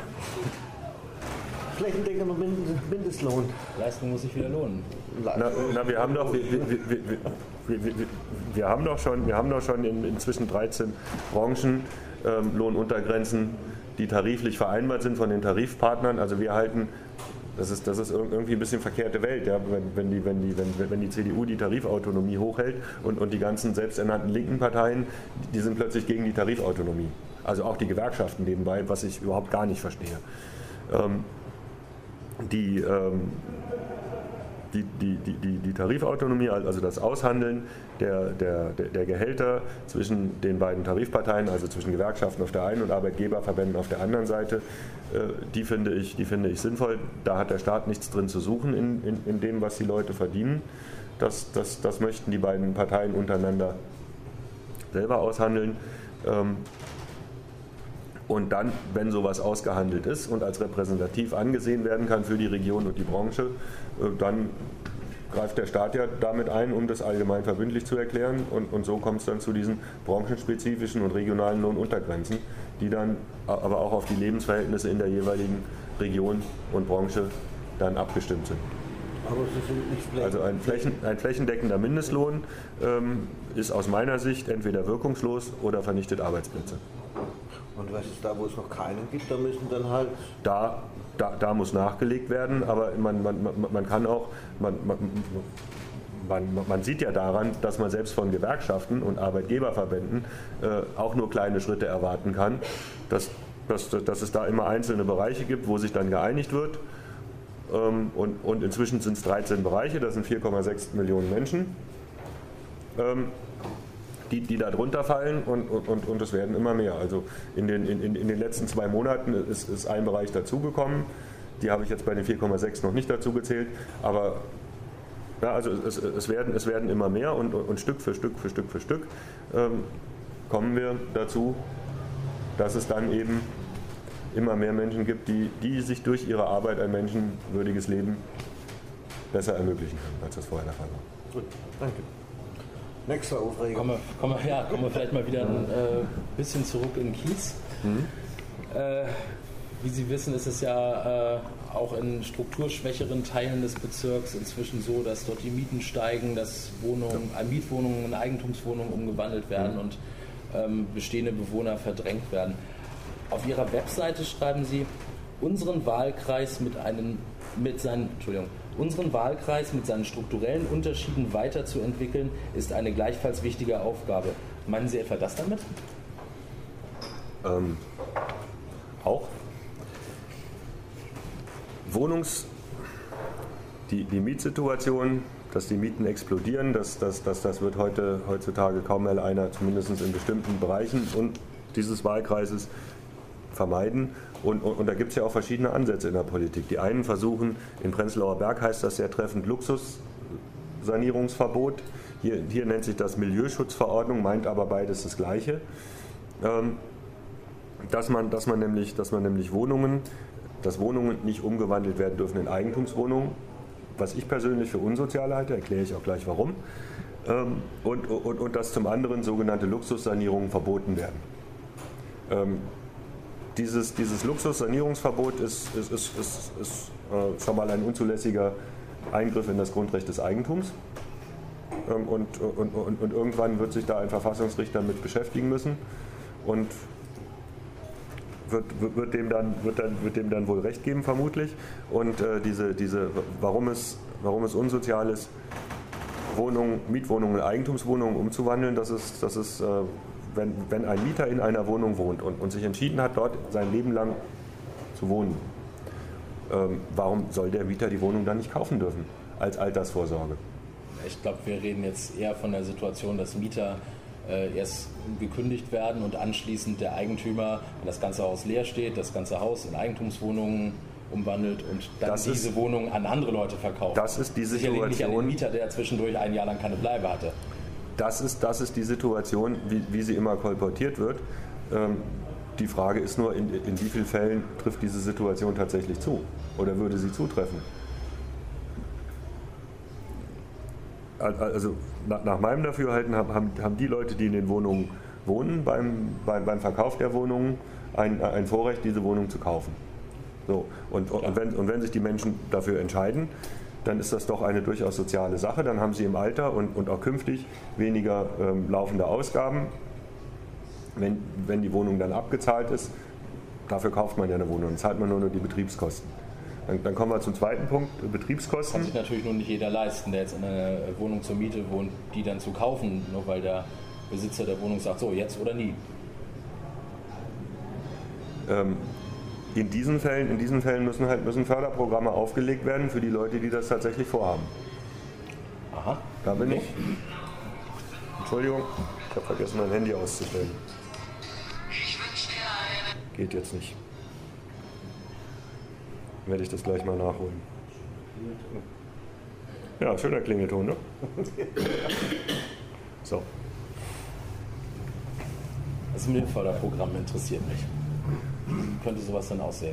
Flächendeckender Mindestlohn. Leistung muss sich wieder lohnen. Na, na, wir haben doch, wir, wir, wir, wir, wir, wir haben doch schon, wir haben doch schon in, inzwischen dreizehn Branchen ähm, Lohnuntergrenzen, die tariflich vereinbart sind von den Tarifpartnern. Also wir halten, das ist, das ist irgendwie ein bisschen verkehrte Welt, ja, wenn, wenn, die, wenn, die, wenn, wenn die C D U die Tarifautonomie hochhält und, und die ganzen selbsternannten linken Parteien, die sind plötzlich gegen die Tarifautonomie. Also auch die Gewerkschaften nebenbei, was ich überhaupt gar nicht verstehe. Ähm, Die, ähm, die, die, die, die Tarifautonomie, also das Aushandeln der, der, der Gehälter zwischen den beiden Tarifparteien, also zwischen Gewerkschaften auf der einen und Arbeitgeberverbänden auf der anderen Seite, äh, die, finde ich, die finde ich sinnvoll. Da hat der Staat nichts drin zu suchen in, in, in dem, was die Leute verdienen. Das, das, das möchten die beiden Parteien untereinander selber aushandeln. Ähm, Und dann, wenn sowas ausgehandelt ist und als repräsentativ angesehen werden kann für die Region und die Branche, dann greift der Staat ja damit ein, um das allgemein verbindlich zu erklären. Und, und so kommt es dann zu diesen branchenspezifischen und regionalen Lohnuntergrenzen, die dann aber auch auf die Lebensverhältnisse in der jeweiligen Region und Branche dann abgestimmt sind. Aber sie sind nicht flächen- Also ein, Flächen, ein flächendeckender Mindestlohn ähm, ist aus meiner Sicht entweder wirkungslos oder vernichtet Arbeitsplätze. Und was ist da, wo es noch keinen gibt, da müssen dann halt... Da, da, da muss nachgelegt werden, aber man, man, man, man kann auch, man, man, man, man sieht ja daran, dass man selbst von Gewerkschaften und Arbeitgeberverbänden äh, auch nur kleine Schritte erwarten kann, dass, dass, dass es da immer einzelne Bereiche gibt, wo sich dann geeinigt wird. Ähm, und, und inzwischen sind es dreizehn Bereiche, das sind vier Komma sechs Millionen Menschen. Ähm, Die, die da drunter fallen und, und, und es werden immer mehr. Also in den, in, in den letzten zwei Monaten ist, ist ein Bereich dazugekommen. Die habe ich jetzt bei den vier Komma sechs noch nicht dazu gezählt. Aber ja, also es, es, werden, es werden immer mehr und, und Stück für Stück für Stück für Stück ähm, kommen wir dazu, dass es dann eben immer mehr Menschen gibt, die, die sich durch ihre Arbeit ein menschenwürdiges Leben besser ermöglichen können, als das vorher der Fall war. Gut, danke. Nächster Aufreger. Kommen wir, kommen wir, ja, kommen wir vielleicht mal wieder ein äh, bisschen zurück in Kiez. Mhm. Äh, wie Sie wissen, ist es ja äh, auch in strukturschwächeren Teilen des Bezirks inzwischen so, dass dort die Mieten steigen, dass Wohnungen, äh, Mietwohnungen in Eigentumswohnungen umgewandelt werden mhm. und ähm, bestehende Bewohner verdrängt werden. Auf Ihrer Webseite schreiben Sie, unseren Wahlkreis mit einem, mit seinen, Entschuldigung, unseren Wahlkreis mit seinen strukturellen Unterschieden weiterzuentwickeln, ist eine gleichfalls wichtige Aufgabe. Meinen Sie etwa das damit? Ähm, auch. Wohnungs... Die, die Mietsituation dass die Mieten explodieren, das, das, das, das wird heute, heutzutage kaum mehr einer, zumindest in bestimmten Bereichen und dieses Wahlkreises, vermeiden. Und, und, und da gibt es ja auch verschiedene Ansätze in der Politik. Die einen versuchen, in Prenzlauer Berg heißt das sehr treffend Luxussanierungsverbot. Hier, hier nennt sich das Milieuschutzverordnung, meint aber beides das Gleiche. Ähm, dass, man, dass, man nämlich, dass man nämlich Wohnungen, dass Wohnungen nicht umgewandelt werden dürfen in Eigentumswohnungen, was ich persönlich für unsozial halte, erkläre ich auch gleich warum. Ähm, und, und, und dass zum anderen sogenannte Luxussanierungen verboten werden. Ähm, Dieses, dieses Luxussanierungsverbot ist, ist, ist, ist, ist äh, schon mal ein unzulässiger Eingriff in das Grundrecht des Eigentums. Ähm, und, und, und, und irgendwann wird sich da ein Verfassungsrichter mit beschäftigen müssen und wird, wird, dem, dann, wird, dann, wird dem dann wohl Recht geben, vermutlich. Und äh, diese, diese, warum, es, warum es unsozial ist, Wohnungen, Mietwohnungen in Eigentumswohnungen umzuwandeln, das ist, das ist äh, Wenn, wenn ein Mieter in einer Wohnung wohnt und, und sich entschieden hat, dort sein Leben lang zu wohnen, ähm, warum soll der Mieter die Wohnung dann nicht kaufen dürfen als Altersvorsorge? Ich glaube, wir reden jetzt eher von der Situation, dass Mieter äh, erst gekündigt werden und anschließend der Eigentümer, wenn das ganze Haus leer steht, das ganze Haus in Eigentumswohnungen umwandelt und dann das diese ist, Wohnung an andere Leute verkauft. Das ist die Situation. Sicherlich nicht an den Mieter, der zwischendurch ein Jahr lang keine Bleibe hatte. Das ist, das ist die Situation, wie, wie sie immer kolportiert wird. Ähm, die Frage ist nur, in, in wie vielen Fällen trifft diese Situation tatsächlich zu oder würde sie zutreffen? Also nach, nach meinem Dafürhalten haben, haben die Leute, die in den Wohnungen wohnen, beim, beim, beim Verkauf der Wohnungen ein, ein Vorrecht, diese Wohnung zu kaufen. So, und, und, wenn, und wenn sich die Menschen dafür entscheiden, dann ist das doch eine durchaus soziale Sache. Dann haben sie im Alter und, und auch künftig weniger ähm, laufende Ausgaben, wenn, wenn die Wohnung dann abgezahlt ist. Dafür kauft man ja eine Wohnung, dann zahlt man nur noch die Betriebskosten. Dann, dann kommen wir zum zweiten Punkt, Betriebskosten. Kann sich natürlich nur nicht jeder leisten, der jetzt in einer Wohnung zur Miete wohnt, die dann zu kaufen, nur weil der Besitzer der Wohnung sagt, so jetzt oder nie. Ähm, In diesen Fällen, in diesen Fällen müssen halt müssen Förderprogramme aufgelegt werden für die Leute, die das tatsächlich vorhaben. Aha. Da bin ich. Entschuldigung, ich habe vergessen, mein Handy auszustellen. Geht jetzt nicht. Dann werde ich das gleich mal nachholen. Ja, schöner Klingelton, ne? So. Das Milchförderprogramm interessiert mich. Wie könnte sowas dann aussehen?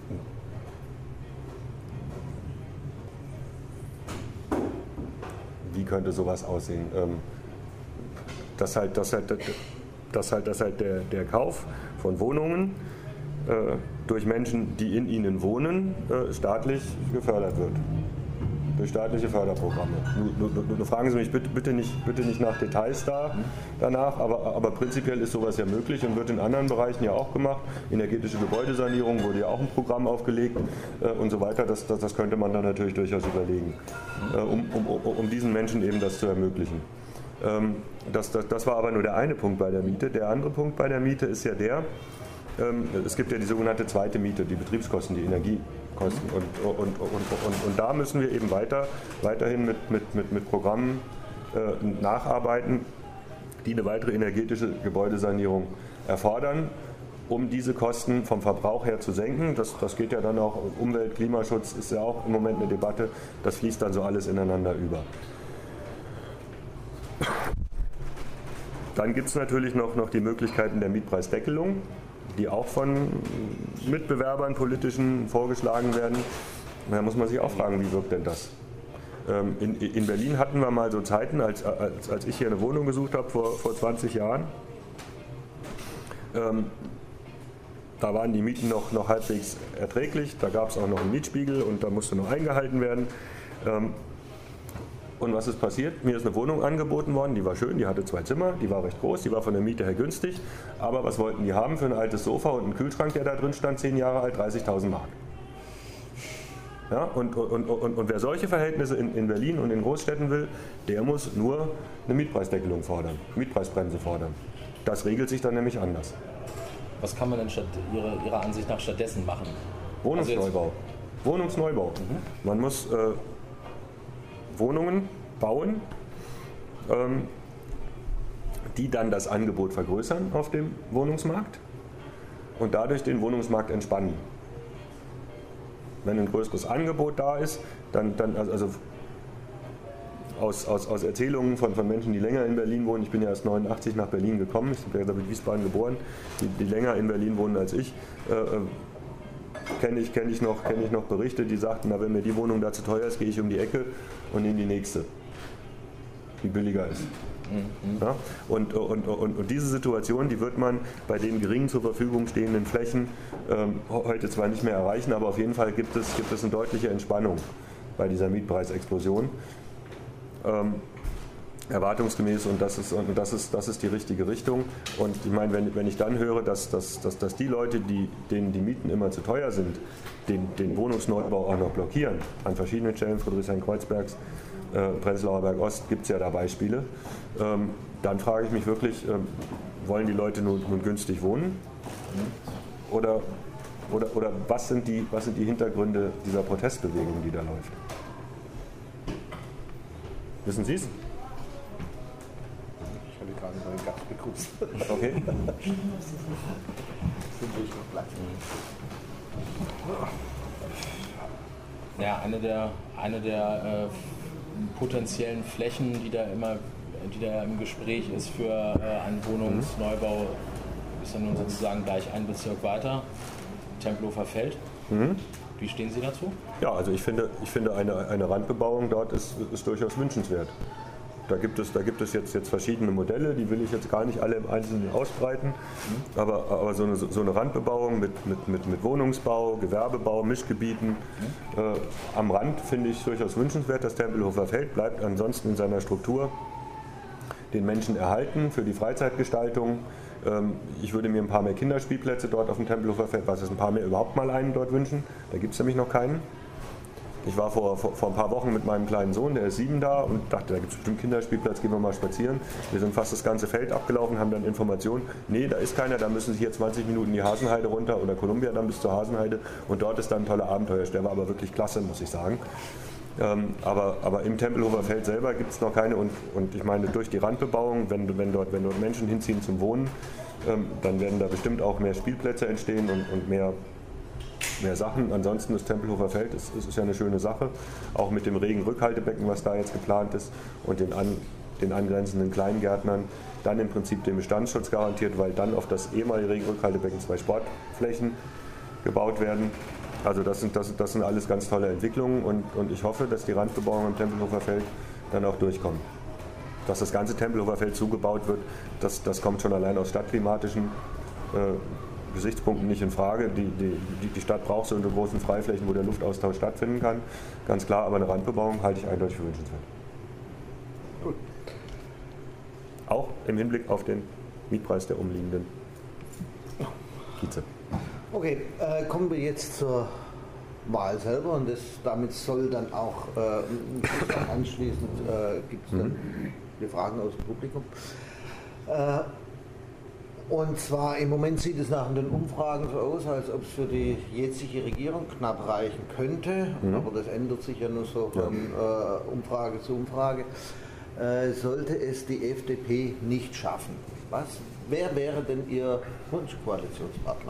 Wie könnte sowas aussehen? Dass halt, dass halt, dass halt, dass halt der, der Kauf von Wohnungen äh, durch Menschen, die in ihnen wohnen, äh, staatlich gefördert wird. Durch staatliche Förderprogramme. Nur, nur, nur fragen Sie mich bitte, bitte, nicht, bitte nicht nach Details da, danach, aber, aber prinzipiell ist sowas ja möglich und wird in anderen Bereichen ja auch gemacht. Energetische Gebäudesanierung wurde ja auch ein Programm aufgelegt äh, und so weiter. Das, das, das könnte man dann natürlich durchaus überlegen, äh, um, um, um diesen Menschen eben das zu ermöglichen. Ähm, das, das, das war aber nur der eine Punkt bei der Miete. Der andere Punkt bei der Miete ist ja der, ähm, es gibt ja die sogenannte zweite Miete, die Betriebskosten, die Energie. Kosten. Und, und, und, und, und da müssen wir eben weiter, weiterhin mit, mit, mit, mit Programmen äh, nacharbeiten, die eine weitere energetische Gebäudesanierung erfordern, um diese Kosten vom Verbrauch her zu senken. Das, das geht ja dann auch, Umwelt, Klimaschutz ist ja auch im Moment eine Debatte, das fließt dann so alles ineinander über. Dann gibt es natürlich noch, noch die Möglichkeiten der Mietpreisdeckelung, die auch von Mitbewerbern, politischen, vorgeschlagen werden. Da muss man sich auch fragen, wie wirkt denn das? In, in Berlin hatten wir mal so Zeiten, als, als, als ich hier eine Wohnung gesucht habe vor, vor zwanzig Jahren. Ähm, da waren die Mieten noch, noch halbwegs erträglich, da gab es auch noch einen Mietspiegel und da musste noch eingehalten werden. Ähm, Und was ist passiert? Mir ist eine Wohnung angeboten worden, die war schön, die hatte zwei Zimmer, die war recht groß, die war von der Miete her günstig. Aber was wollten die haben für ein altes Sofa und einen Kühlschrank, der da drin stand, zehn Jahre alt, dreißigtausend Mark. Ja, und, und, und, und wer solche Verhältnisse in, in Berlin und in Großstädten will, der muss nur eine Mietpreisdeckelung fordern, Mietpreisbremse fordern. Das regelt sich dann nämlich anders. Was kann man denn statt, Ihrer, Ihrer Ansicht nach stattdessen machen? Wohnungsneubau. Also Wohnungsneubau. Mhm. Man muss äh, Wohnungen bauen, ähm, die dann das Angebot vergrößern auf dem Wohnungsmarkt und dadurch den Wohnungsmarkt entspannen. Wenn ein größeres Angebot da ist, dann, dann also aus, aus, aus Erzählungen von, von Menschen, die länger in Berlin wohnen, ich bin ja erst neunundachtzig nach Berlin gekommen, ich bin ja in Wiesbaden geboren, die, die länger in Berlin wohnen als ich, äh, kenne ich, kenn ich, noch, kenn ich noch Berichte, die sagten, na, wenn mir die Wohnung da zu teuer ist, gehe ich um die Ecke und nehme die nächste, die billiger ist. Mhm. Ja? Und, und, und, und diese Situation, die wird man bei den gering zur Verfügung stehenden Flächen ähm, heute zwar nicht mehr erreichen, aber auf jeden Fall gibt es, gibt es eine deutliche Entspannung bei dieser Mietpreisexplosion. Ähm, erwartungsgemäß und das ist, und das ist, das ist die richtige Richtung. Und ich meine, wenn, wenn ich dann höre, dass, dass, dass, dass die Leute, die, denen die Mieten immer zu teuer sind, den, den Wohnungsneubau auch noch blockieren, an verschiedenen Stellen, Friedrichshain-Kreuzbergs, äh, Prenzlauer Berg Ost gibt es ja da Beispiele, ähm, dann frage ich mich wirklich, ähm, wollen die Leute nun, nun günstig wohnen? Oder, oder, oder was, sind die, was sind die Hintergründe dieser Protestbewegung, die da läuft? Wissen Sie es? Ich habe gerade meinen Gast begrüßt. Okay. Sind durch noch Platz. Ja, eine der, eine der äh, potenziellen Flächen, die da immer, die da im Gespräch ist für äh, einen Wohnungsneubau, ist ja nun sozusagen gleich ein Bezirk weiter, Tempelhofer Feld. Mhm. Wie stehen Sie dazu? Ja, also ich finde, ich finde eine, eine Randbebauung dort ist, ist durchaus wünschenswert. Da gibt es, da gibt es jetzt, jetzt verschiedene Modelle, die will ich jetzt gar nicht alle im Einzelnen ausbreiten, mhm. aber, aber so, eine, so eine Randbebauung mit, mit, mit, mit Wohnungsbau, Gewerbebau, Mischgebieten mhm. äh, am Rand finde ich durchaus wünschenswert. Das Tempelhofer Feld bleibt ansonsten in seiner Struktur den Menschen erhalten für die Freizeitgestaltung. Ich würde mir ein paar mehr Kinderspielplätze dort auf dem Tempelhofer Feld, was ist ein paar mehr überhaupt mal einen dort wünschen. Da gibt es nämlich noch keinen. Ich war vor, vor, vor ein paar Wochen mit meinem kleinen Sohn, der ist sieben da, und dachte, da gibt es bestimmt einen Kinderspielplatz, gehen wir mal spazieren. Wir sind fast das ganze Feld abgelaufen, haben dann Informationen, nee, da ist keiner, da müssen Sie hier zwanzig Minuten die Hasenheide runter oder Columbia dann bis zur Hasenheide und dort ist dann ein toller Abenteuerstelle, war aber wirklich klasse, muss ich sagen. Ähm, aber, aber im Tempelhofer Feld selber gibt es noch keine, und, und ich meine, durch die Randbebauung, wenn, wenn, dort, wenn dort Menschen hinziehen zum Wohnen, ähm, dann werden da bestimmt auch mehr Spielplätze entstehen und, und mehr, mehr Sachen. Ansonsten das Tempelhofer Feld ist, ist, ist ja eine schöne Sache, auch mit dem Regenrückhaltebecken, was da jetzt geplant ist, und den, an, den angrenzenden Kleingärtnern, dann im Prinzip den Bestandsschutz garantiert, weil dann auf das ehemalige Regenrückhaltebecken zwei Sportflächen gebaut werden. Also das sind, das, das sind alles ganz tolle Entwicklungen, und, und ich hoffe, dass die Randbebauung im Tempelhofer Feld dann auch durchkommt. Dass das ganze Tempelhofer Feld zugebaut wird, das, das kommt schon allein aus stadtklimatischen äh, Gesichtspunkten nicht in Frage. Die, die, die Stadt braucht so eine großen Freiflächen, wo der Luftaustausch stattfinden kann, ganz klar, aber eine Randbebauung halte ich eindeutig für wünschenswert. Gut. Auch im Hinblick auf den Mietpreis der umliegenden Kieze. Okay, äh, kommen wir jetzt zur Wahl selber, und das, damit soll dann auch äh, anschließend äh, gibt es dann mhm. die Fragen aus dem Publikum. Äh, und zwar im Moment sieht es nach den Umfragen so aus, als ob es für die jetzige Regierung knapp reichen könnte, mhm. aber das ändert sich ja nur so von äh, Umfrage zu Umfrage. Äh, sollte es die F D P nicht schaffen, was, wer wäre denn Ihr Wunschkoalitionspartner?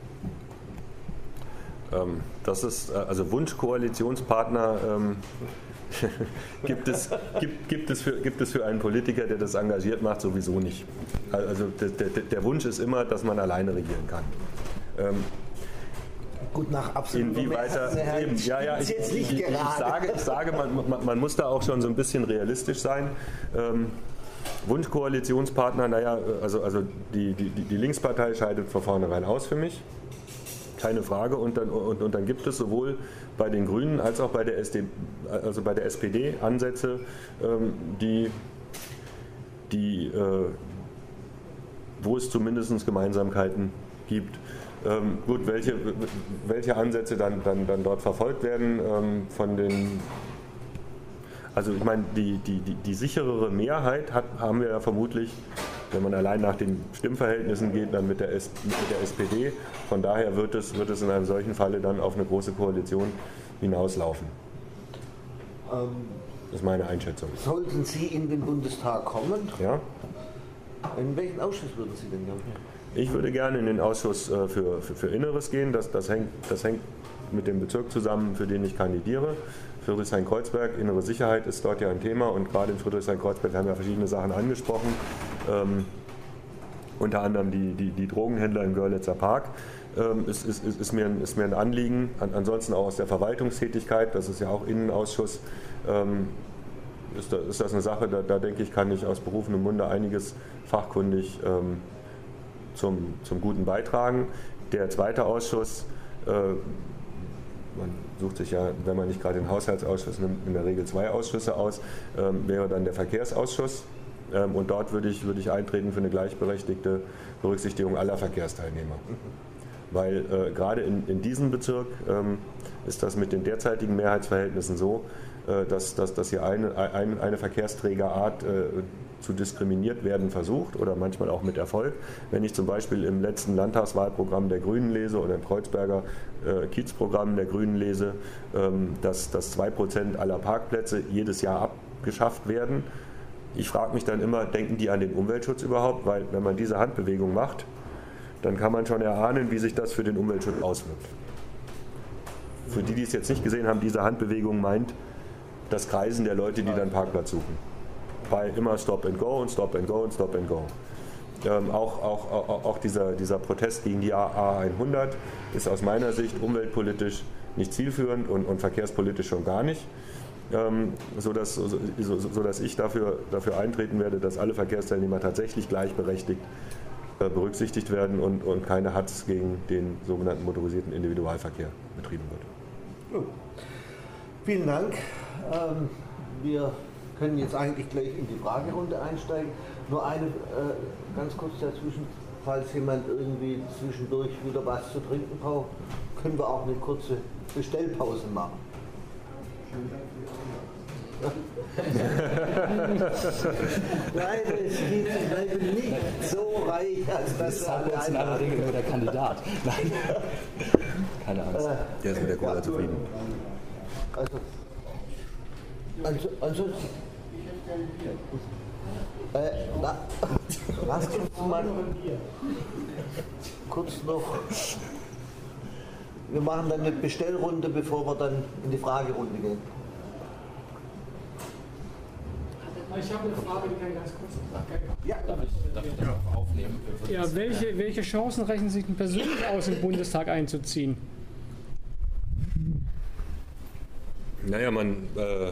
Das ist, also Wunschkoalitionspartner ähm, gibt, es, gibt, gibt, es für, gibt es für einen Politiker, der das engagiert macht, sowieso nicht. Also der, der, der Wunsch ist immer, dass man alleine regieren kann. Ähm, Gut, nach absoluter Mehrheit. Eben, ja, ja, ich, jetzt nicht ich, ich, ich sage, ich sage man, man, man muss da auch schon so ein bisschen realistisch sein. Ähm, Wunschkoalitionspartner, naja, also, also die, die, die Linkspartei scheidet von vornherein aus für mich. Keine Frage, und dann, und, und dann gibt es sowohl bei den Grünen als auch bei der, S D, also bei der S P D Ansätze, ähm, die, die, äh, wo es zumindest Gemeinsamkeiten gibt. Ähm, gut, welche, welche Ansätze dann, dann, dann dort verfolgt werden ähm, von den, also ich meine, die, die, die, die sicherere Mehrheit hat, haben wir ja vermutlich, wenn man allein nach den Stimmverhältnissen geht, dann mit der, S, mit der S P D. Von daher wird es, wird es in einem solchen Falle dann auf eine große Koalition hinauslaufen. Ähm, Das ist meine Einschätzung. Sollten Sie in den Bundestag kommen? Ja. In welchen Ausschuss würden Sie denn gerne? Ich würde gerne in den Ausschuss äh, für, für, für Inneres gehen. Das, das, hängt, das hängt mit dem Bezirk zusammen, für den ich kandidiere. Friedrichshain-Kreuzberg, innere Sicherheit ist dort ja ein Thema. Und gerade in Friedrichshain-Kreuzberg haben wir verschiedene Sachen angesprochen. Ähm, unter anderem die, die, die Drogenhändler im Görlitzer Park. Ähm, ist, ist, ist, mir ein, ist mir ein Anliegen. An, ansonsten auch aus der Verwaltungstätigkeit, das ist ja auch Innenausschuss. Ähm, ist, da, ist das eine Sache, da, da denke ich, kann ich aus berufenem Munde einiges fachkundig ähm, zum, zum Guten beitragen. Der zweite Ausschuss, äh, man sucht sich ja, wenn man nicht gerade den Haushaltsausschuss nimmt, in der Regel zwei Ausschüsse aus, ähm, wäre dann der Verkehrsausschuss. Ähm, und dort würde ich, würde ich eintreten für eine gleichberechtigte Berücksichtigung aller Verkehrsteilnehmer. Weil äh, gerade in, in diesem Bezirk ähm, ist das mit den derzeitigen Mehrheitsverhältnissen so, äh, dass, dass, dass hier eine, eine, eine Verkehrsträgerart äh, zu diskriminiert werden versucht oder manchmal auch mit Erfolg. Wenn ich zum Beispiel im letzten Landtagswahlprogramm der Grünen lese oder im Kreuzberger äh, Kiezprogramm der Grünen lese, ähm, dass, dass zwei Prozent aller Parkplätze jedes Jahr abgeschafft werden. Ich frage mich dann immer, denken die an den Umweltschutz überhaupt? Weil wenn man diese Handbewegung macht, dann kann man schon erahnen, wie sich das für den Umweltschutz auswirkt. Für die, die es jetzt nicht gesehen haben, diese Handbewegung meint das Kreisen der Leute, die dann Parkplatz suchen. Bei immer Stop and Go und Stop and Go und Stop and Go. Ähm, auch auch, auch, auch dieser, dieser Protest gegen die A hundert ist aus meiner Sicht umweltpolitisch nicht zielführend und, und verkehrspolitisch schon gar nicht. Ähm, sodass, so, so, so dass ich dafür, dafür eintreten werde, dass alle Verkehrsteilnehmer tatsächlich gleichberechtigt äh, berücksichtigt werden und, und keine Hatz gegen den sogenannten motorisierten Individualverkehr betrieben wird. Oh. Vielen Dank. Ähm, wir können jetzt eigentlich gleich in die Fragerunde einsteigen. Nur eine äh, ganz kurz dazwischen, falls jemand irgendwie zwischendurch wieder was zu trinken braucht, können wir auch eine kurze Bestellpause machen. Nein, es geht leider nicht so reich, als dass wir alle in aller Regel nur der Kandidat. Nein. Keine Angst. Der ist mit der Cola ja, zufrieden. Also, also, ansonsten. Äh, na, lass uns mal kurz noch. Wir machen dann eine Bestellrunde, bevor wir dann in die Fragerunde gehen. Ich habe eine Frage, die kann ich ganz kurz sagen. Ja, darf ich, darf ich das auch aufnehmen? Ja, welche, welche Chancen rechnen Sie denn persönlich aus, im Bundestag einzuziehen? Naja, man. Äh,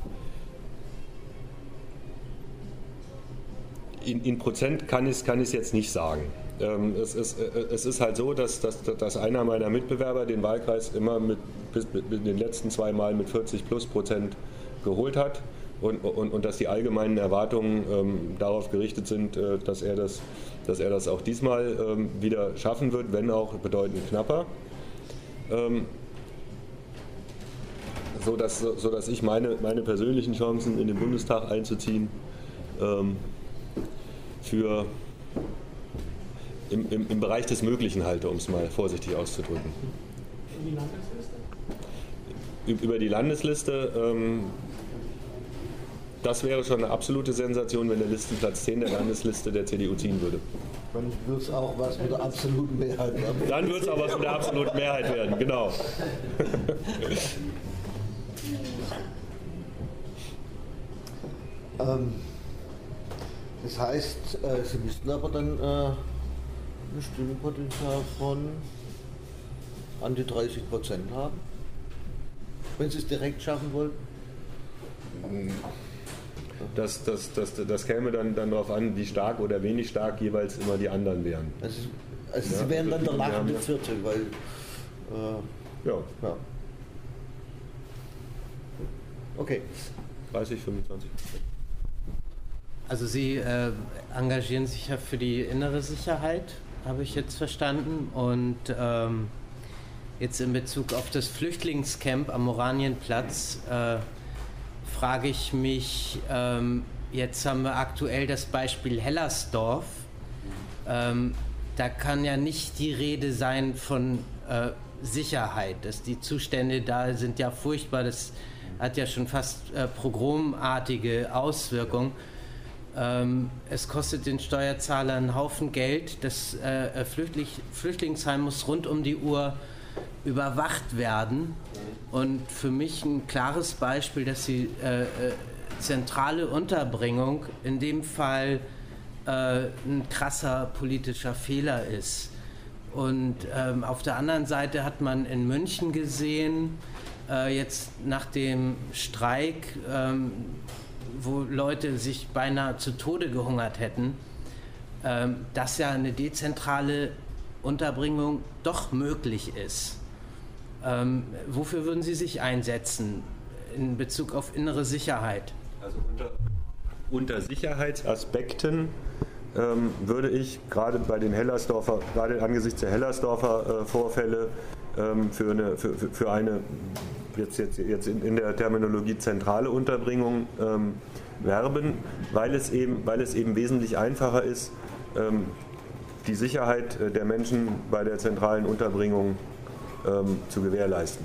in, in Prozent kann ich es kann jetzt nicht sagen. Ähm, es, ist, äh, es ist halt so, dass, dass, dass einer meiner Mitbewerber den Wahlkreis immer mit, bis, mit den letzten zwei Mal mit vierzig plus Prozent geholt hat. Und, und, und dass die allgemeinen Erwartungen ähm, darauf gerichtet sind, äh, dass, er das, dass er das auch diesmal ähm, wieder schaffen wird, wenn auch bedeutend knapper. Ähm, so, dass, so dass ich meine, meine persönlichen Chancen in den Bundestag einzuziehen ähm, für im, im, im Bereich des Möglichen halte, um es mal vorsichtig auszudrücken. Die Landesliste? Über die Landesliste, ähm, das wäre schon eine absolute Sensation, wenn der Listenplatz zehn der Landesliste der C D U ziehen würde. Dann wird es auch was mit der absoluten Mehrheit werden. Dann wird es auch was mit der absoluten Mehrheit werden, genau. ähm, das heißt, äh, Sie müssten aber dann äh, ein Stimmenpotenzial von an die dreißig Prozent haben, wenn Sie es direkt schaffen wollten. Das, das, das, das käme dann, dann darauf an, wie stark oder wenig stark jeweils immer die anderen wären. Also, also ja, Sie wären dann der lachende ja. Vierte, weil... Äh, ja. ja. Okay. dreißig, fünfundzwanzig. Also Sie äh, engagieren sich ja für die innere Sicherheit, habe ich jetzt verstanden. Und ähm, jetzt in Bezug auf das Flüchtlingscamp am Oranienplatz äh, frage ich mich, ähm, jetzt haben wir aktuell das Beispiel Hellersdorf. Ähm, da kann ja nicht die Rede sein von äh, Sicherheit. Dass die Zustände da sind ja furchtbar. Das hat ja schon fast äh, pogromartige Auswirkungen. Ähm, es kostet den Steuerzahler einen Haufen Geld. Das äh, Flüchtling, Flüchtlingsheim muss rund um die Uhr überwacht werden. Und für mich ein klares Beispiel, dass die äh, äh, zentrale Unterbringung in dem Fall äh, ein krasser politischer Fehler ist. Und ähm, auf der anderen Seite hat man in München gesehen, äh, jetzt nach dem Streik, ähm, wo Leute sich beinahe zu Tode gehungert hätten, ähm, dass ja eine dezentrale Unterbringung doch möglich ist. Ähm, wofür würden Sie sich einsetzen in Bezug auf innere Sicherheit? Also unter, unter Sicherheitsaspekten ähm, würde ich gerade bei den Hellersdorfer, gerade angesichts der Hellersdorfer äh, Vorfälle ähm, für eine, für, für eine jetzt, jetzt, jetzt in, in der Terminologie zentrale Unterbringung ähm, werben, weil es eben, weil es eben wesentlich einfacher ist, ähm, die Sicherheit der Menschen bei der zentralen Unterbringung ähm, zu gewährleisten.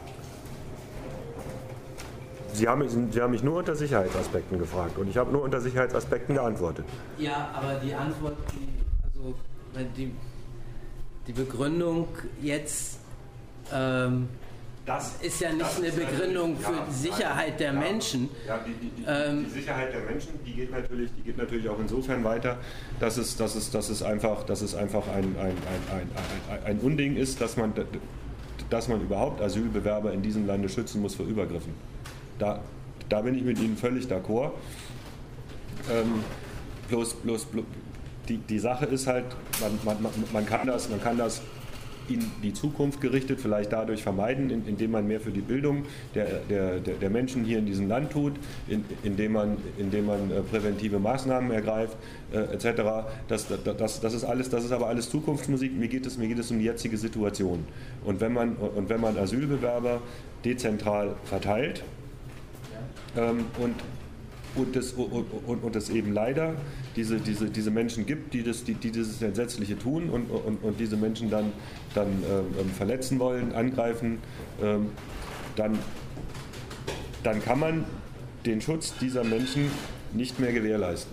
Sie haben, mich, Sie haben mich nur unter Sicherheitsaspekten gefragt und ich habe nur unter Sicherheitsaspekten geantwortet. Ja, aber die Antwort, die, also die, die Begründung jetzt ähm, das ist ja nicht eine Begründung für ja, Sicherheit der ja, Menschen. Ja, die, die, die, ähm, die Sicherheit der Menschen, die geht natürlich, die geht natürlich auch insofern weiter, dass es, dass es, dass es einfach, dass es einfach ein, ein, ein, ein, ein Unding ist, dass man, dass man überhaupt Asylbewerber in diesem Lande schützen muss vor Übergriffen. Da, da bin ich mit Ihnen völlig d'accord. Ähm, bloß, bloß, bloß die, die Sache ist halt, man, man, man, kann das, man kann das in die Zukunft gerichtet vielleicht dadurch vermeiden, indem man mehr für die Bildung der, der, der Menschen hier in diesem Land tut, in, indem man, indem man präventive Maßnahmen ergreift, äh, et cetera. Das, das, das, ist alles, das ist aber alles Zukunftsmusik. Mir geht es, mir geht es um die jetzige Situation. Und wenn man, und wenn man Asylbewerber dezentral verteilt, ähm, und Und es, und, und, und es eben leider diese, diese, diese Menschen gibt, die, das, die, die dieses Entsetzliche tun und, und, und diese Menschen dann, dann ähm, verletzen wollen, angreifen, ähm, dann, dann kann man den Schutz dieser Menschen nicht mehr gewährleisten.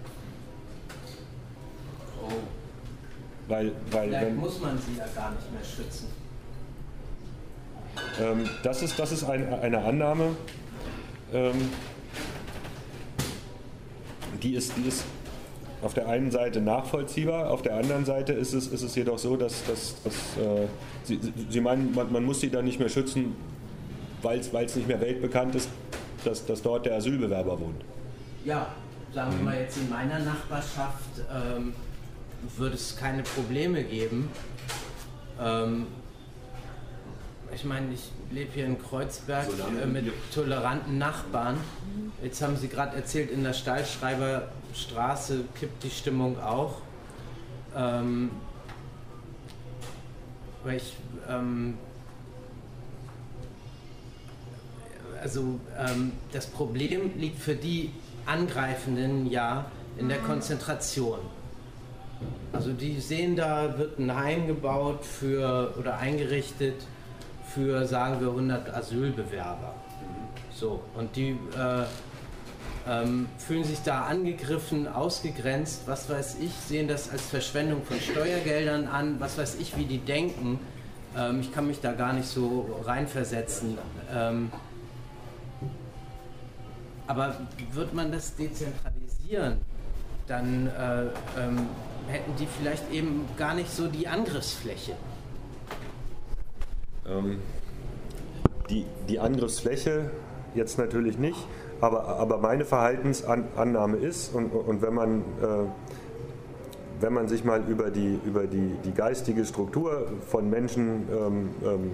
Oh. Weil, weil, Vielleicht wenn, muss man sie ja gar nicht mehr schützen. Ähm, das ist, das ist ein, eine Annahme. Ähm, Die ist, die ist auf der einen Seite nachvollziehbar, auf der anderen Seite ist es, ist es jedoch so, dass, dass, dass äh, Sie, Sie meinen, man, man muss sie dann nicht mehr schützen, weil es nicht mehr weltbekannt ist, dass, dass dort der Asylbewerber wohnt. Ja, sagen wir mal jetzt in meiner Nachbarschaft ähm, würde es keine Probleme geben. Ähm, ich meine, ich lebe hier in Kreuzberg äh, mit toleranten Nachbarn. Jetzt haben Sie gerade erzählt, in der Stahlschreiberstraße kippt die Stimmung auch. Ähm, weil ich, ähm, also ähm, das Problem liegt für die Angreifenden ja in der Konzentration. Also die sehen, da wird ein Heim gebaut für oder eingerichtet für, sagen wir, hundert Asylbewerber. So, und die äh, ähm, fühlen sich da angegriffen, ausgegrenzt, was weiß ich, sehen das als Verschwendung von Steuergeldern an, was weiß ich, wie die denken. Ähm, ich kann mich da gar nicht so reinversetzen. Ähm, aber wird man das dezentralisieren, dann äh, ähm, hätten die vielleicht eben gar nicht so die Angriffsfläche. Ähm, die, die Angriffsfläche jetzt natürlich nicht, aber, aber meine Verhaltensannahme ist, und, und wenn man, äh, wenn man sich mal über die, über die, die geistige Struktur von Menschen ähm, ähm,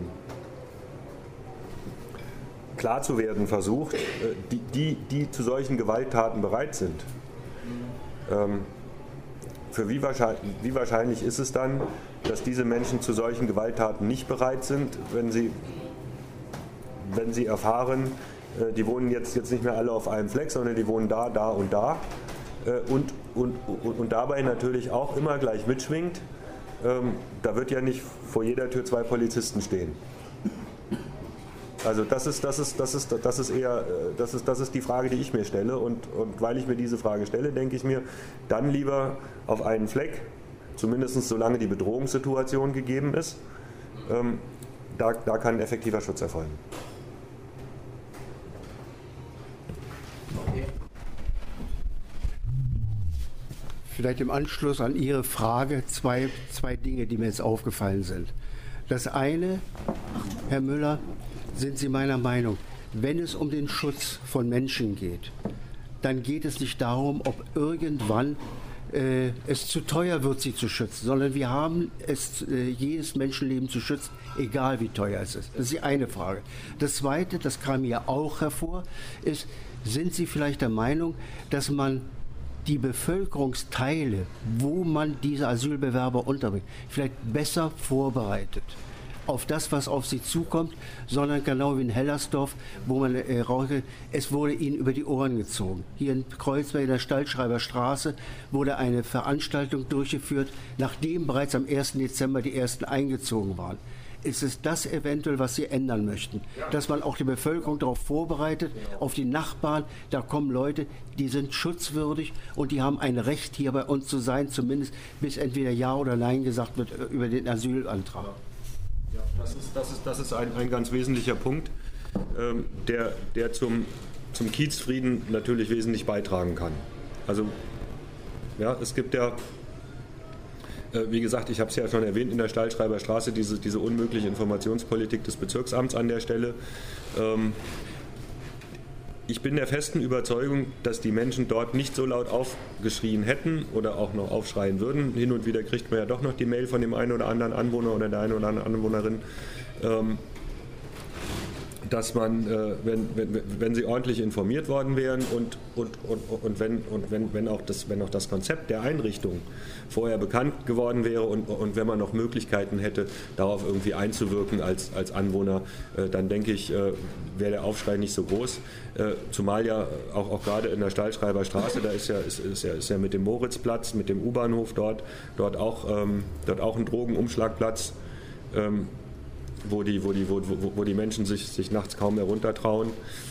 klar zu werden versucht, äh, die, die, die zu solchen Gewalttaten bereit sind, ähm, für wie wahrscheinlich, wie wahrscheinlich ist es dann, dass diese Menschen zu solchen Gewalttaten nicht bereit sind, wenn sie, wenn sie erfahren, äh, die wohnen jetzt, jetzt nicht mehr alle auf einem Fleck, sondern die wohnen da, da und da. Äh, und, und, und, und dabei natürlich auch immer gleich mitschwingt, ähm, da wird ja nicht vor jeder Tür zwei Polizisten stehen. Also das ist, das ist, das ist, das ist eher, das ist, das ist die Frage, die ich mir stelle. Und, und weil ich mir diese Frage stelle, denke ich mir, dann lieber auf einen Fleck, zumindest solange die Bedrohungssituation gegeben ist, ähm, da, da kann ein effektiver Schutz erfolgen. Okay. Vielleicht im Anschluss an Ihre Frage zwei, zwei Dinge, die mir jetzt aufgefallen sind. Das eine, Herr Müller, sind Sie meiner Meinung, wenn es um den Schutz von Menschen geht, dann geht es nicht darum, ob irgendwann äh, es zu teuer wird, sie zu schützen, sondern wir haben es, äh, jedes Menschenleben zu schützen, egal wie teuer es ist. Das ist die eine Frage. Das zweite, das kam hier auch hervor, ist, sind Sie vielleicht der Meinung, dass man die Bevölkerungsteile, wo man diese Asylbewerber unterbringt, vielleicht besser vorbereitet auf das, was auf sie zukommt, sondern genau wie in Hellersdorf, wo man äh, rausgeht, es wurde ihnen über die Ohren gezogen. Hier in Kreuzberg in der Stallschreiberstraße wurde eine Veranstaltung durchgeführt, nachdem bereits am ersten Dezember die ersten eingezogen waren. Ist es das eventuell, was Sie ändern möchten? Dass man auch die Bevölkerung darauf vorbereitet, auf die Nachbarn, da kommen Leute, die sind schutzwürdig und die haben ein Recht, hier bei uns zu sein, zumindest bis entweder Ja oder Nein gesagt wird über den Asylantrag. Ja, das ist, das ist, das ist ein, ein ganz wesentlicher Punkt, ähm, der, der zum, zum Kiezfrieden natürlich wesentlich beitragen kann. Also, ja, es gibt ja, äh, wie gesagt, ich habe es ja schon erwähnt, in der Stallschreiberstraße diese, diese unmögliche Informationspolitik des Bezirksamts an der Stelle. Ähm, Ich bin der festen Überzeugung, dass die Menschen dort nicht so laut aufgeschrien hätten oder auch noch aufschreien würden. Hin und wieder kriegt man ja doch noch die Mail von dem einen oder anderen Anwohner oder der einen oder anderen Anwohnerin, ähm, dass man, äh, wenn, wenn, wenn sie ordentlich informiert worden wären und, und, und, und, wenn, und wenn, wenn, auch das, wenn auch das Konzept der Einrichtung vorher bekannt geworden wäre und, und wenn man noch Möglichkeiten hätte, darauf irgendwie einzuwirken als, als Anwohner, äh, dann denke ich, äh, wäre der Aufschrei nicht so groß. Äh, zumal ja auch, auch gerade in der Stallschreiberstraße, da ist ja, ist, ist, ja, ist ja mit dem Moritzplatz, mit dem U-Bahnhof dort, dort, auch, ähm, dort auch ein Drogenumschlagplatz. Ähm, Wo die, wo, die, wo, wo die Menschen sich, sich nachts kaum mehr runtertrauen.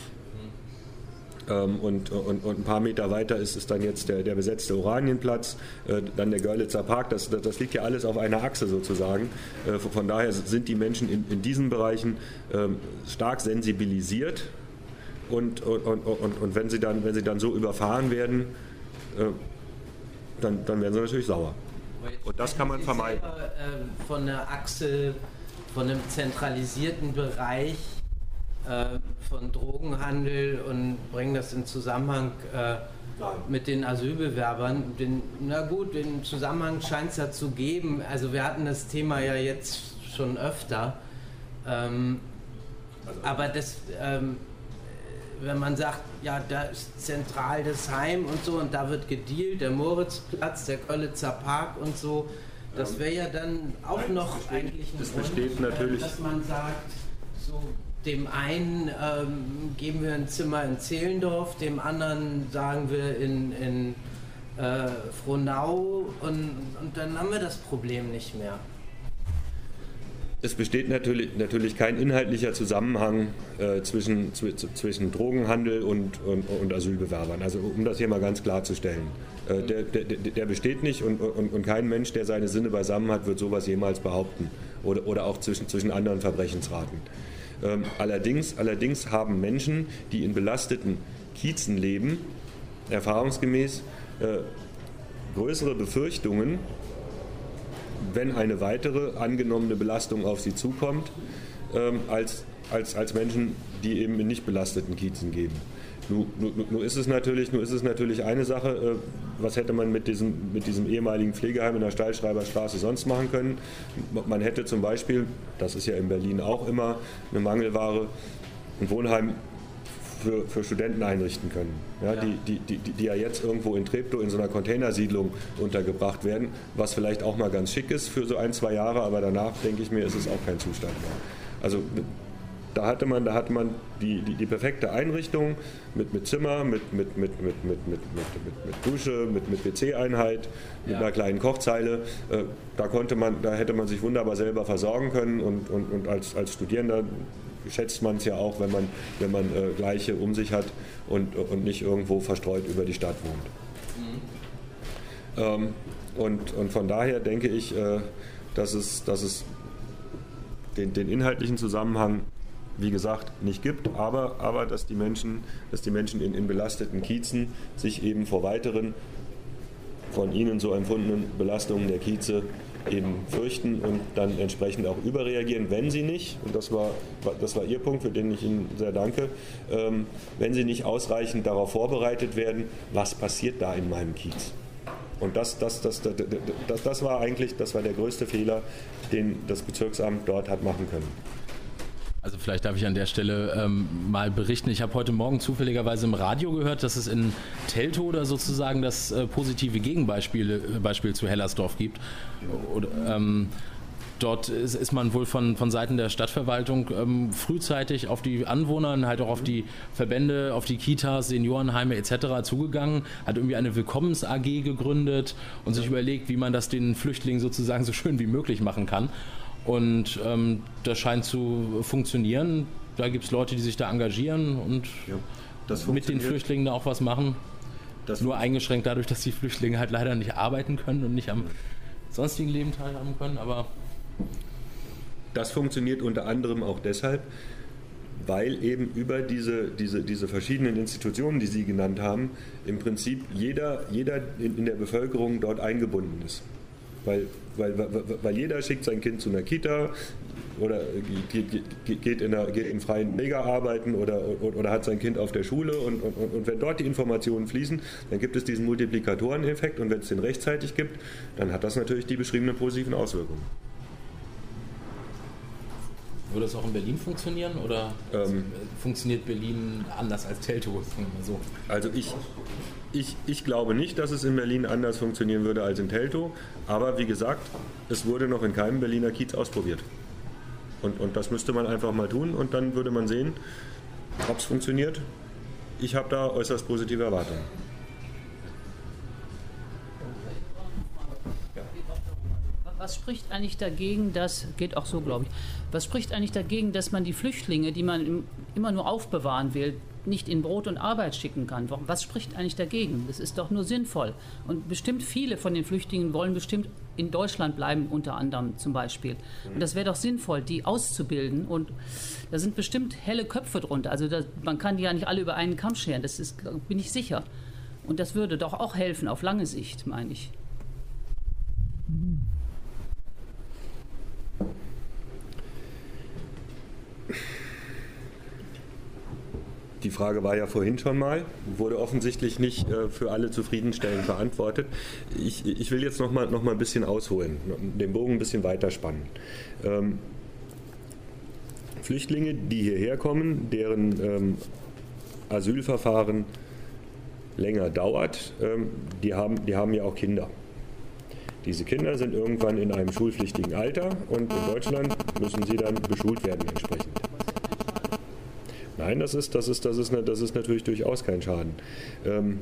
Ähm, und, und, und ein paar Meter weiter ist es dann jetzt der, der besetzte Oranienplatz, äh, dann der Görlitzer Park. Das, das, das liegt ja alles auf einer Achse sozusagen. Äh, von daher sind die Menschen in, in diesen Bereichen äh, stark sensibilisiert. Und, und, und, und, und wenn, sie dann, wenn sie dann so überfahren werden, äh, dann, dann werden sie natürlich sauer. Und das kann man vermeiden. Selber, äh, von der Achse, von einem zentralisierten Bereich äh, von Drogenhandel und bringen das in Zusammenhang äh, mit den Asylbewerbern. Den, na gut, den Zusammenhang scheint es ja zu geben. Also wir hatten das Thema ja jetzt schon öfter. Ähm, aber das, ähm, wenn man sagt, ja, da ist zentral das Heim und so und da wird gedealt, der Moritzplatz, der Görlitzer Park und so, das wäre ja dann auch Nein, noch besteht, eigentlich ein das Grund, besteht natürlich. dass man sagt, so dem einen ähm, geben wir ein Zimmer in Zehlendorf, dem anderen sagen wir in, in äh, Frohnau und, und dann haben wir das Problem nicht mehr. Es besteht natürlich, natürlich kein inhaltlicher Zusammenhang äh, zwischen, zwischen Drogenhandel und, und, und Asylbewerbern. Also um das hier mal ganz klarzustellen. Äh, der, der, der besteht nicht und, und, und kein Mensch, der seine Sinne beisammen hat, wird sowas jemals behaupten. Oder, oder auch zwischen, zwischen anderen Verbrechensraten. Ähm, allerdings, allerdings haben Menschen, die in belasteten Kiezen leben, erfahrungsgemäß äh, größere Befürchtungen, wenn eine weitere angenommene Belastung auf sie zukommt, ähm, als, als, als Menschen, die eben in nicht belasteten Kiezen geben. Nun, nun, nun, ist es natürlich, nun ist es natürlich eine Sache, äh, was hätte man mit diesem, mit diesem ehemaligen Pflegeheim in der Stallschreiberstraße sonst machen können. Man hätte zum Beispiel, das ist ja in Berlin auch immer eine Mangelware, ein Wohnheim Für, für Studenten einrichten können, ja, ja. Die, die, die, die ja jetzt irgendwo in Treptow in so einer Containersiedlung untergebracht werden, was vielleicht auch mal ganz schick ist für so ein, zwei Jahre, aber danach, denke ich mir, ist es auch kein Zustand mehr. Also da hatte man, da hatte man die, die, die perfekte Einrichtung mit, mit Zimmer, mit, mit, mit, mit, mit, mit, mit, mit Dusche, mit, mit W C-Einheit, mit ja. einer kleinen Kochzeile. Da konnte man, da hätte man sich wunderbar selber versorgen können und, und, und als, als Studierender schätzt man es ja auch, wenn man, wenn man äh, Gleiche um sich hat und, und nicht irgendwo verstreut über die Stadt wohnt. Mhm. Ähm, und, und von daher denke ich, äh, dass es, dass es den, den inhaltlichen Zusammenhang, wie gesagt, nicht gibt, aber, aber dass die Menschen, dass die Menschen in, in belasteten Kiezen sich eben vor weiteren von ihnen so empfundenen Belastungen der Kieze eben fürchten und dann entsprechend auch überreagieren, wenn sie nicht, und das war, das war Ihr Punkt, für den ich Ihnen sehr danke, ähm, wenn sie nicht ausreichend darauf vorbereitet werden, was passiert da in meinem Kiez. Und das, das, das, das, das, das war eigentlich, das war der größte Fehler, den das Bezirksamt dort hat machen können. Also vielleicht darf ich an der Stelle ähm, mal berichten. Ich habe heute Morgen zufälligerweise im Radio gehört, dass es in Teltow sozusagen das äh, positive Gegenbeispiel äh, Beispiel zu Hellersdorf gibt. Oder, ähm, dort ist, ist man wohl von, von Seiten der Stadtverwaltung ähm, frühzeitig auf die Anwohner, halt auch auf die Verbände, auf die Kitas, Seniorenheime et cetera zugegangen, hat irgendwie eine Willkommens-A G gegründet und sich überlegt, wie man das den Flüchtlingen sozusagen so schön wie möglich machen kann. Und ähm, das scheint zu funktionieren. Da gibt es Leute, die sich da engagieren und ja, mit den Flüchtlingen da auch was machen. Das Nur eingeschränkt dadurch, dass die Flüchtlinge halt leider nicht arbeiten können und nicht am sonstigen Leben teilhaben können. Aber das funktioniert unter anderem auch deshalb, weil eben über diese, diese, diese verschiedenen Institutionen, die Sie genannt haben, im Prinzip jeder, jeder in, in der Bevölkerung dort eingebunden ist. Weil, weil, weil, weil jeder schickt sein Kind zu einer Kita oder geht, geht, in, einer, geht in freien Träger arbeiten oder, oder hat sein Kind auf der Schule und, und, und wenn dort die Informationen fließen, dann gibt es diesen Multiplikatoreneffekt und wenn es den rechtzeitig gibt, dann hat das natürlich die beschriebenen positiven Auswirkungen. Würde das auch in Berlin funktionieren oder ähm, funktioniert Berlin anders als Teltow? So. Also ich, ich, ich glaube nicht, dass es in Berlin anders funktionieren würde als in Teltow, aber wie gesagt, es wurde noch in keinem Berliner Kiez ausprobiert. Und, und das müsste man einfach mal tun und dann würde man sehen, ob es funktioniert. Ich habe da äußerst positive Erwartungen. Was spricht eigentlich dagegen, dass, geht auch so, glaube ich, was spricht eigentlich dagegen, dass man die Flüchtlinge, die man immer nur aufbewahren will, nicht in Brot und Arbeit schicken kann? Was spricht eigentlich dagegen? Das ist doch nur sinnvoll. Und bestimmt viele von den Flüchtlingen wollen bestimmt in Deutschland bleiben, unter anderem zum Beispiel. Und das wäre doch sinnvoll, die auszubilden. Und da sind bestimmt helle Köpfe drunter. Also das, man kann die ja nicht alle über einen Kamm scheren, das ist, bin ich sicher. Und das würde doch auch helfen, auf lange Sicht, meine ich. Die Frage war ja vorhin schon mal, wurde offensichtlich nicht äh, für alle zufriedenstellend beantwortet. Ich, ich will jetzt noch mal, noch mal ein bisschen ausholen, den Bogen ein bisschen weiterspannen. Ähm, Flüchtlinge, die hierher kommen, deren ähm, Asylverfahren länger dauert, ähm, die haben, die haben ja auch Kinder. Diese Kinder sind irgendwann in einem schulpflichtigen Alter und in Deutschland müssen sie dann beschult werden entsprechend. Nein, das ist, das ist, das ist, das ist natürlich durchaus kein Schaden. Ähm,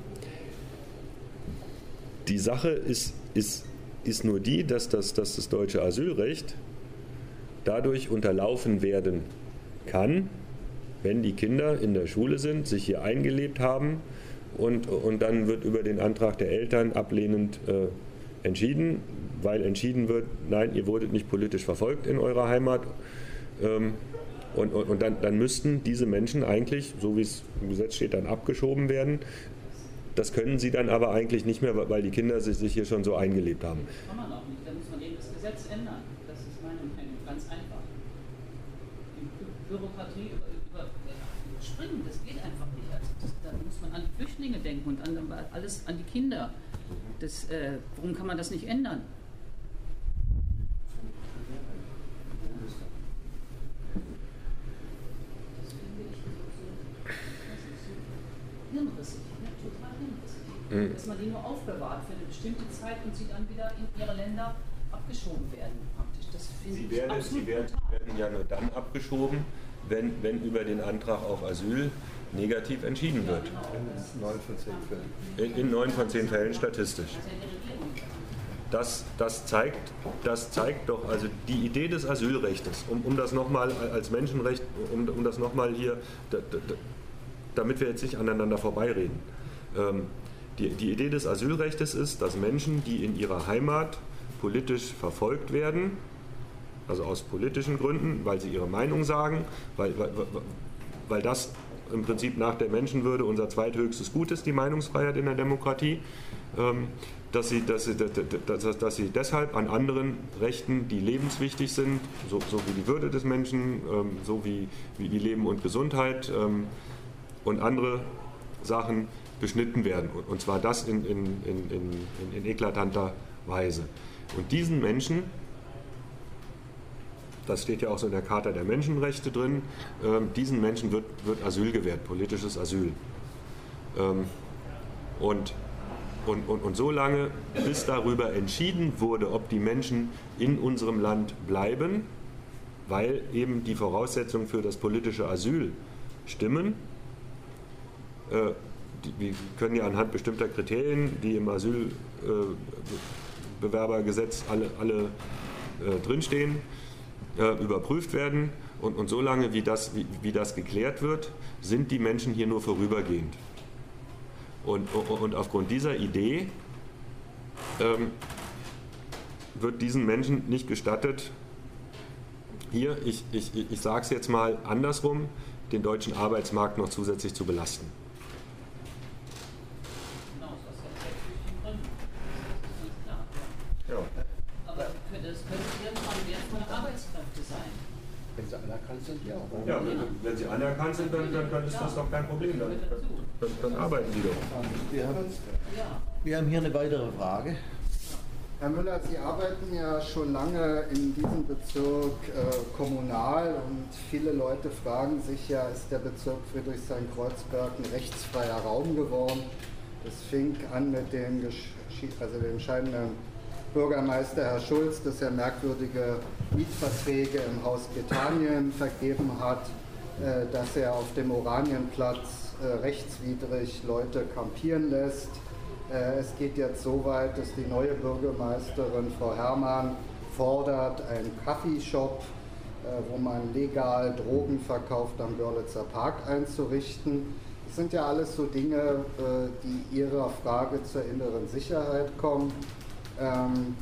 die Sache ist, ist, ist nur die, dass das, dass das deutsche Asylrecht dadurch unterlaufen werden kann, wenn die Kinder in der Schule sind, sich hier eingelebt haben und, und dann wird über den Antrag der Eltern ablehnend äh, entschieden, weil entschieden wird, nein, ihr wurdet nicht politisch verfolgt in eurer Heimat. Ähm, Und, und, und dann, dann müssten diese Menschen eigentlich, so wie es im Gesetz steht, dann abgeschoben werden. Das können sie dann aber eigentlich nicht mehr, weil die Kinder sich, sich hier schon so eingelebt haben. Das kann man auch nicht, da muss man eben das Gesetz ändern. Das ist meine Meinung, ganz einfach. Die Bürokratie über, über, überspringen, das geht einfach nicht. Also das, da muss man an die Flüchtlinge denken und an alles an die Kinder. Das, äh, warum kann man das nicht ändern? Hirnrissig, ne? Total hirnrissig. Mhm. Dass man die nur aufbewahrt für eine bestimmte Zeit und sie dann wieder in ihre Länder abgeschoben werden. Praktisch. Das finde ich werden, absolut sie werden, werden ja nur dann abgeschoben, wenn, wenn über den Antrag auf Asyl negativ entschieden wird. In neun von zehn Fällen. In, in neun von zehn Fällen statistisch. das, das, zeigt, das zeigt doch, also die Idee des Asylrechts, um, um das nochmal als Menschenrecht, um, um das nochmal hier, da, da, damit wir jetzt nicht aneinander vorbeireden. Ähm, die, die Idee des Asylrechts ist, dass Menschen, die in ihrer Heimat politisch verfolgt werden, also aus politischen Gründen, weil sie ihre Meinung sagen, weil, weil, weil das im Prinzip nach der Menschenwürde unser zweithöchstes Gut ist, die Meinungsfreiheit in der Demokratie, ähm, Dass sie, dass, sie, dass, dass sie deshalb an anderen Rechten, die lebenswichtig sind, so, so wie die Würde des Menschen, ähm, so wie, wie, wie Leben und Gesundheit ähm, und andere Sachen beschnitten werden. Und, und zwar das in, in, in, in, in eklatanter Weise. Und diesen Menschen, das steht ja auch so in der Charta der Menschenrechte drin, ähm, diesen Menschen wird, wird Asyl gewährt, politisches Asyl. Ähm, und Und, und, und so lange, bis darüber entschieden wurde, ob die Menschen in unserem Land bleiben, weil eben die Voraussetzungen für das politische Asyl stimmen. Äh, die, wir können ja anhand bestimmter Kriterien, die im Asylbewerbergesetz äh, alle, alle äh, drinstehen, äh, überprüft werden. Und, und so lange, wie das, wie, wie das geklärt wird, sind die Menschen hier nur vorübergehend. Und, und aufgrund dieser Idee ähm, wird diesen Menschen nicht gestattet, hier, ich, ich, ich sage es jetzt mal andersrum, den deutschen Arbeitsmarkt noch zusätzlich zu belasten. Genau, aus rechtlichen Gründen. Das ist klar. Ja. Aber das könnte irgendwann wertvolle Arbeitskräfte sein. Wenn sie anerkannt sind, ja. Ja, wenn, wenn sie anerkannt sind, dann, dann, dann ist das doch kein Problem. Dann, dann, dann arbeiten sie doch. Wir haben, wir haben hier eine weitere Frage. Herr Müller, Sie arbeiten ja schon lange in diesem Bezirk äh, kommunal und viele Leute fragen sich ja, ist der Bezirk Friedrichshain-Kreuzberg ein rechtsfreier Raum geworden? Das fing an mit dem, also dem scheidenden Bürgermeister Herr Schulz, dass er merkwürdige Mietverträge im Haus Britannien vergeben hat, äh, dass er auf dem Oranienplatz äh, rechtswidrig Leute kampieren lässt. Äh, es geht jetzt so weit, dass die neue Bürgermeisterin Frau Herrmann fordert, einen Kaffeeshop, äh, wo man legal Drogen verkauft, am Görlitzer Park einzurichten. Das sind ja alles so Dinge, äh, die Ihrer Frage zur inneren Sicherheit kommen. Ähm,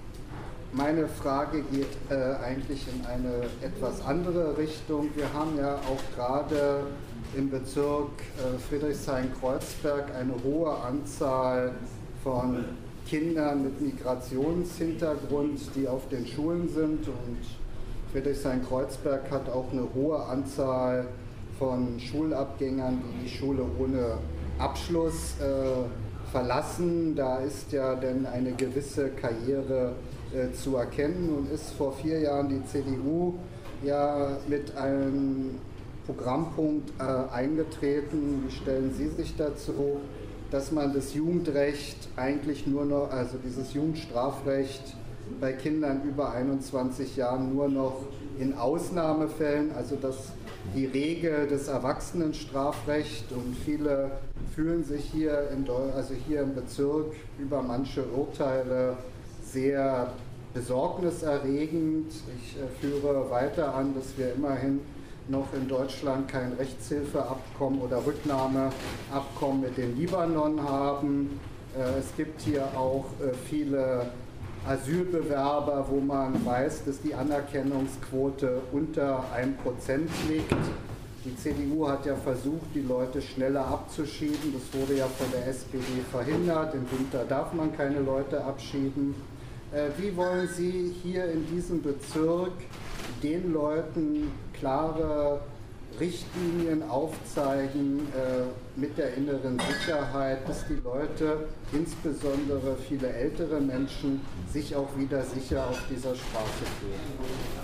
meine Frage geht äh, eigentlich in eine etwas andere Richtung. Wir haben ja auch gerade im Bezirk äh, Friedrichshain-Kreuzberg eine hohe Anzahl von Kindern mit Migrationshintergrund, die auf den Schulen sind. Und Friedrichshain-Kreuzberg hat auch eine hohe Anzahl von Schulabgängern, die die Schule ohne Abschluss äh, verlassen. Da ist ja dann eine gewisse Karriere äh, zu erkennen und ist vor vier Jahren die C D U ja mit einem Programmpunkt äh, eingetreten. Wie stellen Sie sich dazu, dass man das Jugendrecht eigentlich nur noch, also dieses Jugendstrafrecht bei Kindern über einundzwanzig Jahren nur noch in Ausnahmefällen, also dass die Regel des Erwachsenenstrafrechts und viele fühlen sich hier, in, also hier im Bezirk über manche Urteile sehr besorgniserregend. Ich äh, führe weiter an, dass wir immerhin noch in Deutschland kein Rechtshilfeabkommen oder Rücknahmeabkommen mit dem Libanon haben. Äh, es gibt hier auch äh, viele Asylbewerber, wo man weiß, dass die Anerkennungsquote unter ein Prozent liegt. Die C D U hat ja versucht, die Leute schneller abzuschieben. Das wurde ja von der S P D verhindert. Im Winter darf man keine Leute abschieben. Äh, wie wollen Sie hier in diesem Bezirk den Leuten klare Richtlinien aufzeigen äh, mit der inneren Sicherheit, dass die Leute, insbesondere viele ältere Menschen, sich auch wieder sicher auf dieser Straße fühlen?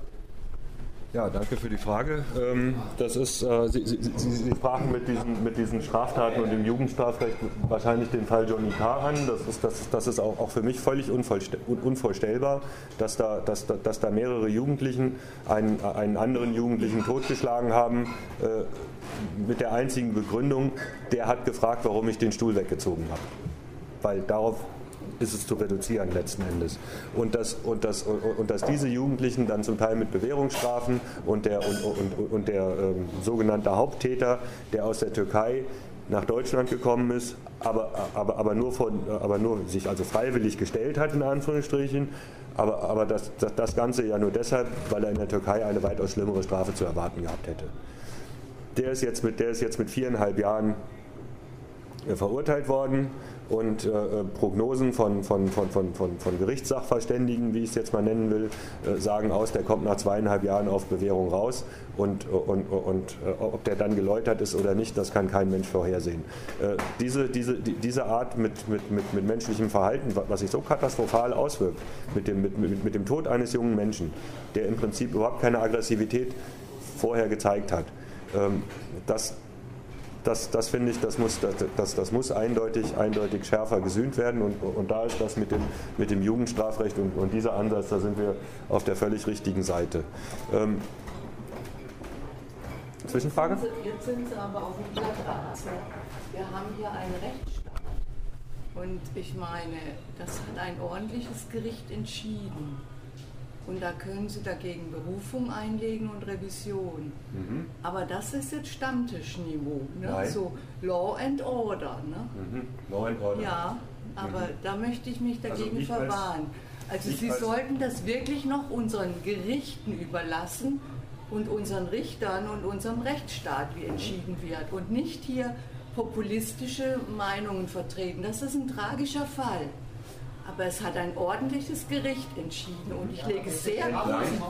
Ja, danke für die Frage. Das ist, Sie, Sie, Sie, Sie sprachen mit diesen, mit diesen Straftaten und dem Jugendstrafrecht wahrscheinlich den Fall Johnny K. an. Das ist, das, das ist auch, auch für mich völlig unvorstellbar, dass da, dass, dass da mehrere Jugendlichen einen, einen anderen Jugendlichen totgeschlagen haben, äh, mit der einzigen Begründung, der hat gefragt, warum ich den Stuhl weggezogen habe. Weil darauf ist es zu reduzieren letzten Endes. Und dass, und, das, und, und dass diese Jugendlichen dann zum Teil mit Bewährungsstrafen und der, und, und, und der ähm, sogenannte Haupttäter, der aus der Türkei nach Deutschland gekommen ist, aber, aber, aber, nur von, aber nur sich also freiwillig gestellt hat, in Anführungsstrichen, aber, aber das, das, das Ganze ja nur deshalb, weil er in der Türkei eine weitaus schlimmere Strafe zu erwarten gehabt hätte. Der ist jetzt mit, der ist jetzt mit viereinhalb Jahren äh, verurteilt worden und äh, Prognosen von, von, von, von, von, von Gerichtssachverständigen, wie ich es jetzt mal nennen will, äh, sagen aus, der kommt nach zweieinhalb Jahren auf Bewährung raus und, und, und äh, ob der dann geläutert ist oder nicht, das kann kein Mensch vorhersehen. Äh, diese, diese, die, diese Art mit, mit, mit, mit menschlichem Verhalten, was sich so katastrophal auswirkt, mit dem, mit, mit, mit dem Tod eines jungen Menschen, der im Prinzip überhaupt keine Aggressivität vorher gezeigt hat, ähm, das Das, das finde ich, das muss, das, das, das muss eindeutig, eindeutig schärfer gesühnt werden und, und da ist das mit dem, mit dem Jugendstrafrecht und, und dieser Ansatz, da sind wir auf der völlig richtigen Seite. Ähm, Zwischenfrage? Jetzt sind Sie aber auf dem Blatt. Wir haben hier einen Rechtsstaat und ich meine, das hat ein ordentliches Gericht entschieden. Und da können Sie dagegen Berufung einlegen und Revision. Mhm. Aber das ist jetzt Stammtischniveau, ne? So Law and Order. Ne? Mhm. Law and Order. Ja, aber mhm. da möchte ich mich dagegen also verwahren. Als, also Sie sollten das wirklich noch unseren Gerichten überlassen und unseren Richtern und unserem Rechtsstaat, wie entschieden wird. Und nicht hier populistische Meinungen vertreten. Das ist ein tragischer Fall. Aber es hat ein ordentliches Gericht entschieden und ich lege sehr großen,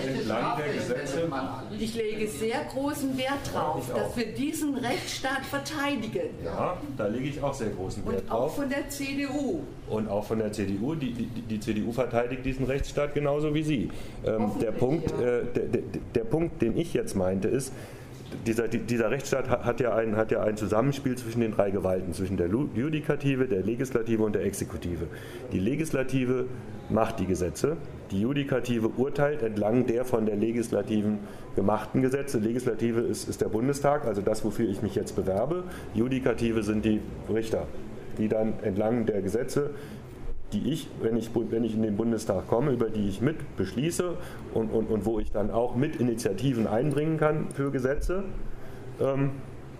ich lege sehr großen Wert drauf, dass wir diesen Rechtsstaat verteidigen. Ja, da lege ich auch sehr großen Wert und drauf. Und auch von der C D U. Und auch von der C D U. Die, die, die C D U verteidigt diesen Rechtsstaat genauso wie Sie. Ähm, der, Punkt, ja. äh, der, der, der Punkt, den ich jetzt meinte, ist, Dieser, dieser Rechtsstaat hat ja, ein, hat ja ein Zusammenspiel zwischen den drei Gewalten, zwischen der Judikative, der Legislative und der Exekutive. Die Legislative macht die Gesetze, die Judikative urteilt entlang der von der Legislativen gemachten Gesetze. Legislative ist, ist der Bundestag, also das, wofür ich mich jetzt bewerbe. Judikative sind die Richter, die dann entlang der Gesetze, die ich, wenn ich, wenn ich in den Bundestag komme, über die ich mit beschließe und, und, und wo ich dann auch mit Initiativen einbringen kann für Gesetze, ähm,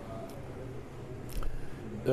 äh,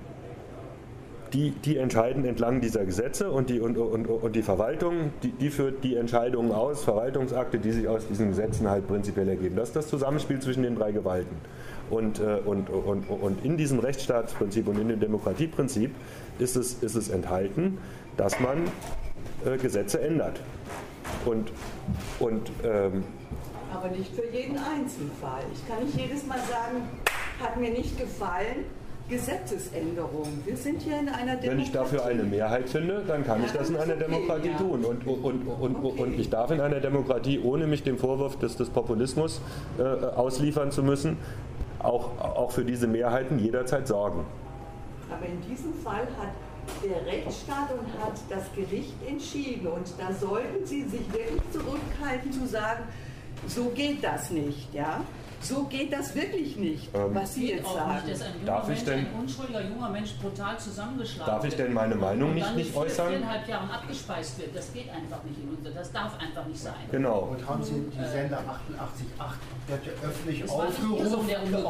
die, die entscheiden entlang dieser Gesetze und die, und, und, und die Verwaltung, die, die führt die Entscheidungen aus, Verwaltungsakte, die sich aus diesen Gesetzen halt prinzipiell ergeben. Das ist das Zusammenspiel zwischen den drei Gewalten. Und, äh, und, und, und in diesem Rechtsstaatsprinzip und in dem Demokratieprinzip ist es, ist es enthalten, dass man äh, Gesetze ändert. Und, und, ähm, aber nicht für jeden Einzelfall. Ich kann nicht jedes Mal sagen, hat mir nicht gefallen, Gesetzesänderung. Wir sind hier in einer Demokratie. Wenn ich dafür eine Mehrheit finde, dann kann ja, ich das in einer okay, Demokratie ja. tun. Und, und, und, und, okay. und ich darf in einer Demokratie, ohne mich dem Vorwurf des, des Populismus äh, ausliefern zu müssen, auch, auch für diese Mehrheiten jederzeit sorgen. Aber in diesem Fall hat der Rechtsstaat und hat das Gericht entschieden. Und da sollten Sie sich wirklich zurückhalten zu sagen, so geht das nicht, ja? So geht das wirklich nicht, ähm, was Sie jetzt sagen. Nicht, dass ein junger darf ich Mensch, denn, ein unschuldiger junger Mensch brutal zusammengeschlagen Darf ich denn meine Meinung wird, nicht, nicht äußern? Und dann viereinhalb Jahren abgespeist wird. Das geht einfach nicht in unser, das darf einfach nicht sein. Genau. Und haben Sie die Sender achtundachtzig Punkt acht, der hat ja öffentlich aufgerufen, so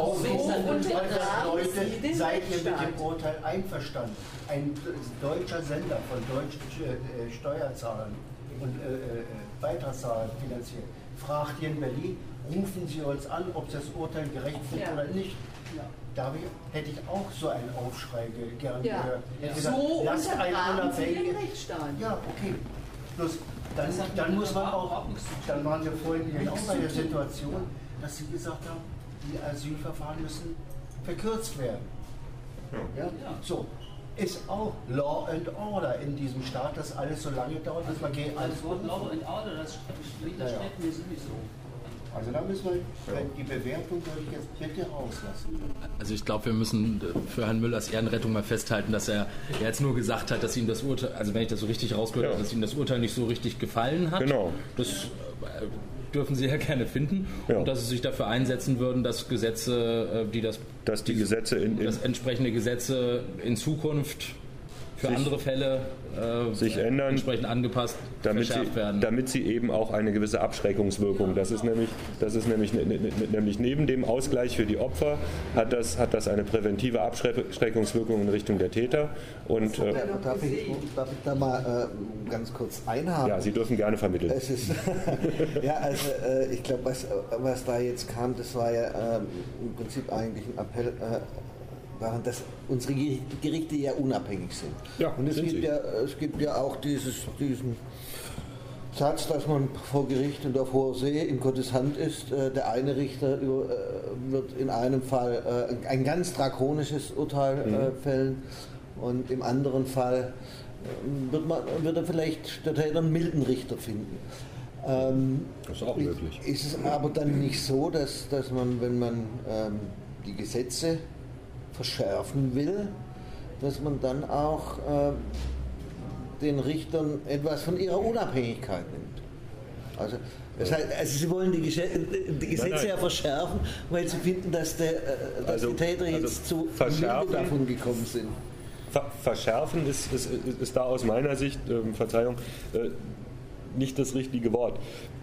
und Leute, seid ihr mit dem Urteil einverstanden? Ein deutscher Sender von deutschen äh, Steuerzahlern und äh, äh, Beitragszahlern finanziert, fragt hier in Berlin, rufen Sie uns an, ob das Urteil gerecht ist ja. oder nicht. Ja. Da hätte ich auch so einen Aufschrei gerne ja. gehört. Ja. Gesagt, so lasst einen unabhängigen Rechtsstaat. Ja, okay. Bloß dann, dann muss man auch, dann waren wir vorhin hier auch bei der Situation, dass Sie gesagt haben, die Asylverfahren müssen verkürzt werden. Ja? Ja. So. Ist auch Law and Order in diesem Staat, dass alles so lange dauert, bis man geht. Das Wort Law and Order, das widerstrebt mir sowieso. Also da müssen wir, die Bewertung würde ich jetzt bitte rauslassen. Also ich glaube, wir müssen für Herrn Müllers Ehrenrettung mal festhalten, dass er, er jetzt nur gesagt hat, dass ihm das Urteil, also wenn ich das so richtig rausgehört habe, ja. dass ihm das Urteil nicht so richtig gefallen hat. Genau. Das dürfen Sie ja gerne finden. Ja. Und dass Sie sich dafür einsetzen würden, dass Gesetze, die das, dass die Gesetze in, in dass entsprechende Gesetze in Zukunft für sich, andere Fälle äh, sich ändern, entsprechend angepasst, damit verschärft sie, werden. damit sie eben auch eine gewisse Abschreckungswirkung, das ist nämlich, das ist nämlich, ne, ne, nämlich neben dem Ausgleich für die Opfer, hat das, hat das eine präventive Abschreckungswirkung in Richtung der Täter. Und, äh, darf, ich, darf ich da mal äh, ganz kurz einhaken? Ja, Sie dürfen gerne vermitteln. Es ist, ja, also äh, ich glaube, was, was da jetzt kam, das war ja äh, im Prinzip eigentlich ein Appell äh, daran, dass unsere Gerichte ja unabhängig sind. Ja, und es sind gibt sie. ja, es gibt ja auch dieses, diesen Satz, dass man vor Gericht und auf hoher See in Gottes Hand ist. Äh, der eine Richter über, äh, wird in einem Fall äh, ein ganz drakonisches Urteil äh, Mhm. fällen und im anderen Fall äh, wird, man, wird er vielleicht der Täter einen milden Richter finden. Ähm, Das ist auch möglich. Ist es aber dann nicht so, dass, dass man, wenn man ähm, die Gesetze verschärfen will, dass man dann auch äh, den Richtern etwas von ihrer Unabhängigkeit nimmt? Also, das heißt, also Sie wollen die, Gesetze, die Gesetze Nein, nein. ja verschärfen, weil Sie finden, dass, der, äh, dass Also- die Täter also jetzt zu verschärfen- milde davon gekommen sind. Ver verschärfen ist, ist, ist da aus meiner Sicht, ähm, Verzeihung, äh, nicht das richtige Wort.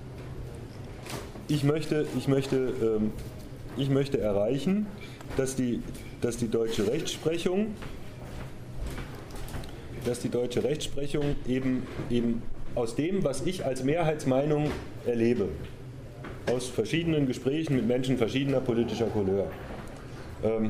Ich möchte, ich möchte, ähm, ich möchte erreichen, dass die, dass die deutsche Rechtsprechung, dass die deutsche Rechtsprechung eben, eben aus dem, was ich als Mehrheitsmeinung erlebe, aus verschiedenen Gesprächen mit Menschen verschiedener politischer Couleur, ähm,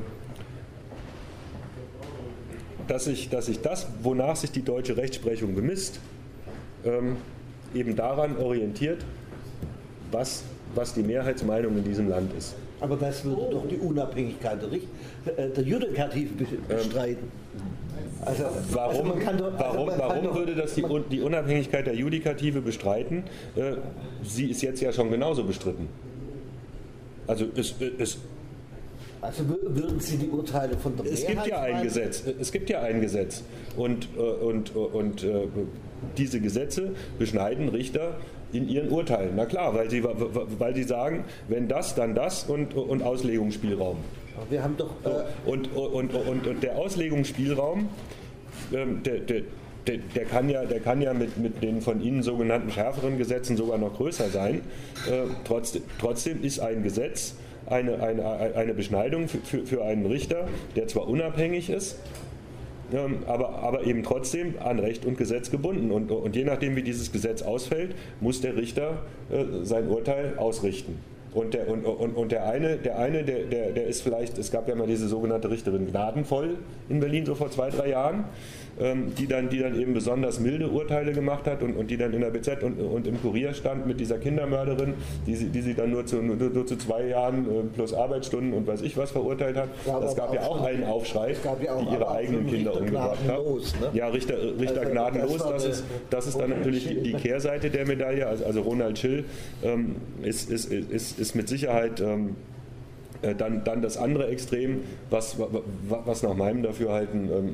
dass sich dass ich das, wonach sich die deutsche Rechtsprechung bemisst, ähm, eben daran orientiert, was, was die Mehrheitsmeinung in diesem Land ist. Aber das würde doch die Unabhängigkeit der, Richt äh, der Judikative bestreiten. Also, Warum, also man kann doch, also warum, man kann warum doch, würde das die, man, die Unabhängigkeit der Judikative bestreiten? Äh, sie ist jetzt ja schon genauso bestritten. Also es, es, also würden Sie die Urteile von der es gibt ja ein Mehrheitsmeinung- Gesetz. Es gibt ja ein Gesetz. Und, äh, und, und äh, diese Gesetze beschneiden Richter in ihren Urteilen. Na klar, weil sie, weil sie sagen, wenn das, dann das und, und Auslegungsspielraum. Aber wir haben doch... Äh, Und, und, und, und der Auslegungsspielraum, ähm, der, der, der, der kann ja, der kann ja mit, mit den von Ihnen sogenannten schärferen Gesetzen sogar noch größer sein. Äh, trotzdem, trotzdem ist ein Gesetz eine, eine, eine Beschneidung für, für, für einen Richter, der zwar unabhängig ist, ähm, aber, aber eben trotzdem an Recht und Gesetz gebunden. Und, und je nachdem, wie dieses Gesetz ausfällt, muss der Richter äh, sein Urteil ausrichten. Und der, und, und, und der eine, der, eine der, der, der ist vielleicht, es gab ja mal diese sogenannte Richterin Gnadenvoll in Berlin, so vor zwei, drei Jahren, ähm, die, dann, die dann eben besonders milde Urteile gemacht hat und, und die dann in der B Z und, und im Kurier stand mit dieser Kindermörderin, die sie, die sie dann nur zu, nur, nur zu zwei Jahren äh, plus Arbeitsstunden und weiß ich was verurteilt hat. Ja, das gab ja auch einen Aufschrei, gab ja auch- die ihre aber eigenen Richter Kinder umgebracht haben. gnadenlos, ne? Ja, Richter, Richter Also, gnadenlos, das war das eine- ist, das ist dann natürlich die, die Kehrseite der Medaille. Also, also Ronald Schill ähm, ist, ist, ist, ist mit Sicherheit ähm, äh, dann, dann das andere Extrem, was, wa- was nach meinem Dafürhalten ähm,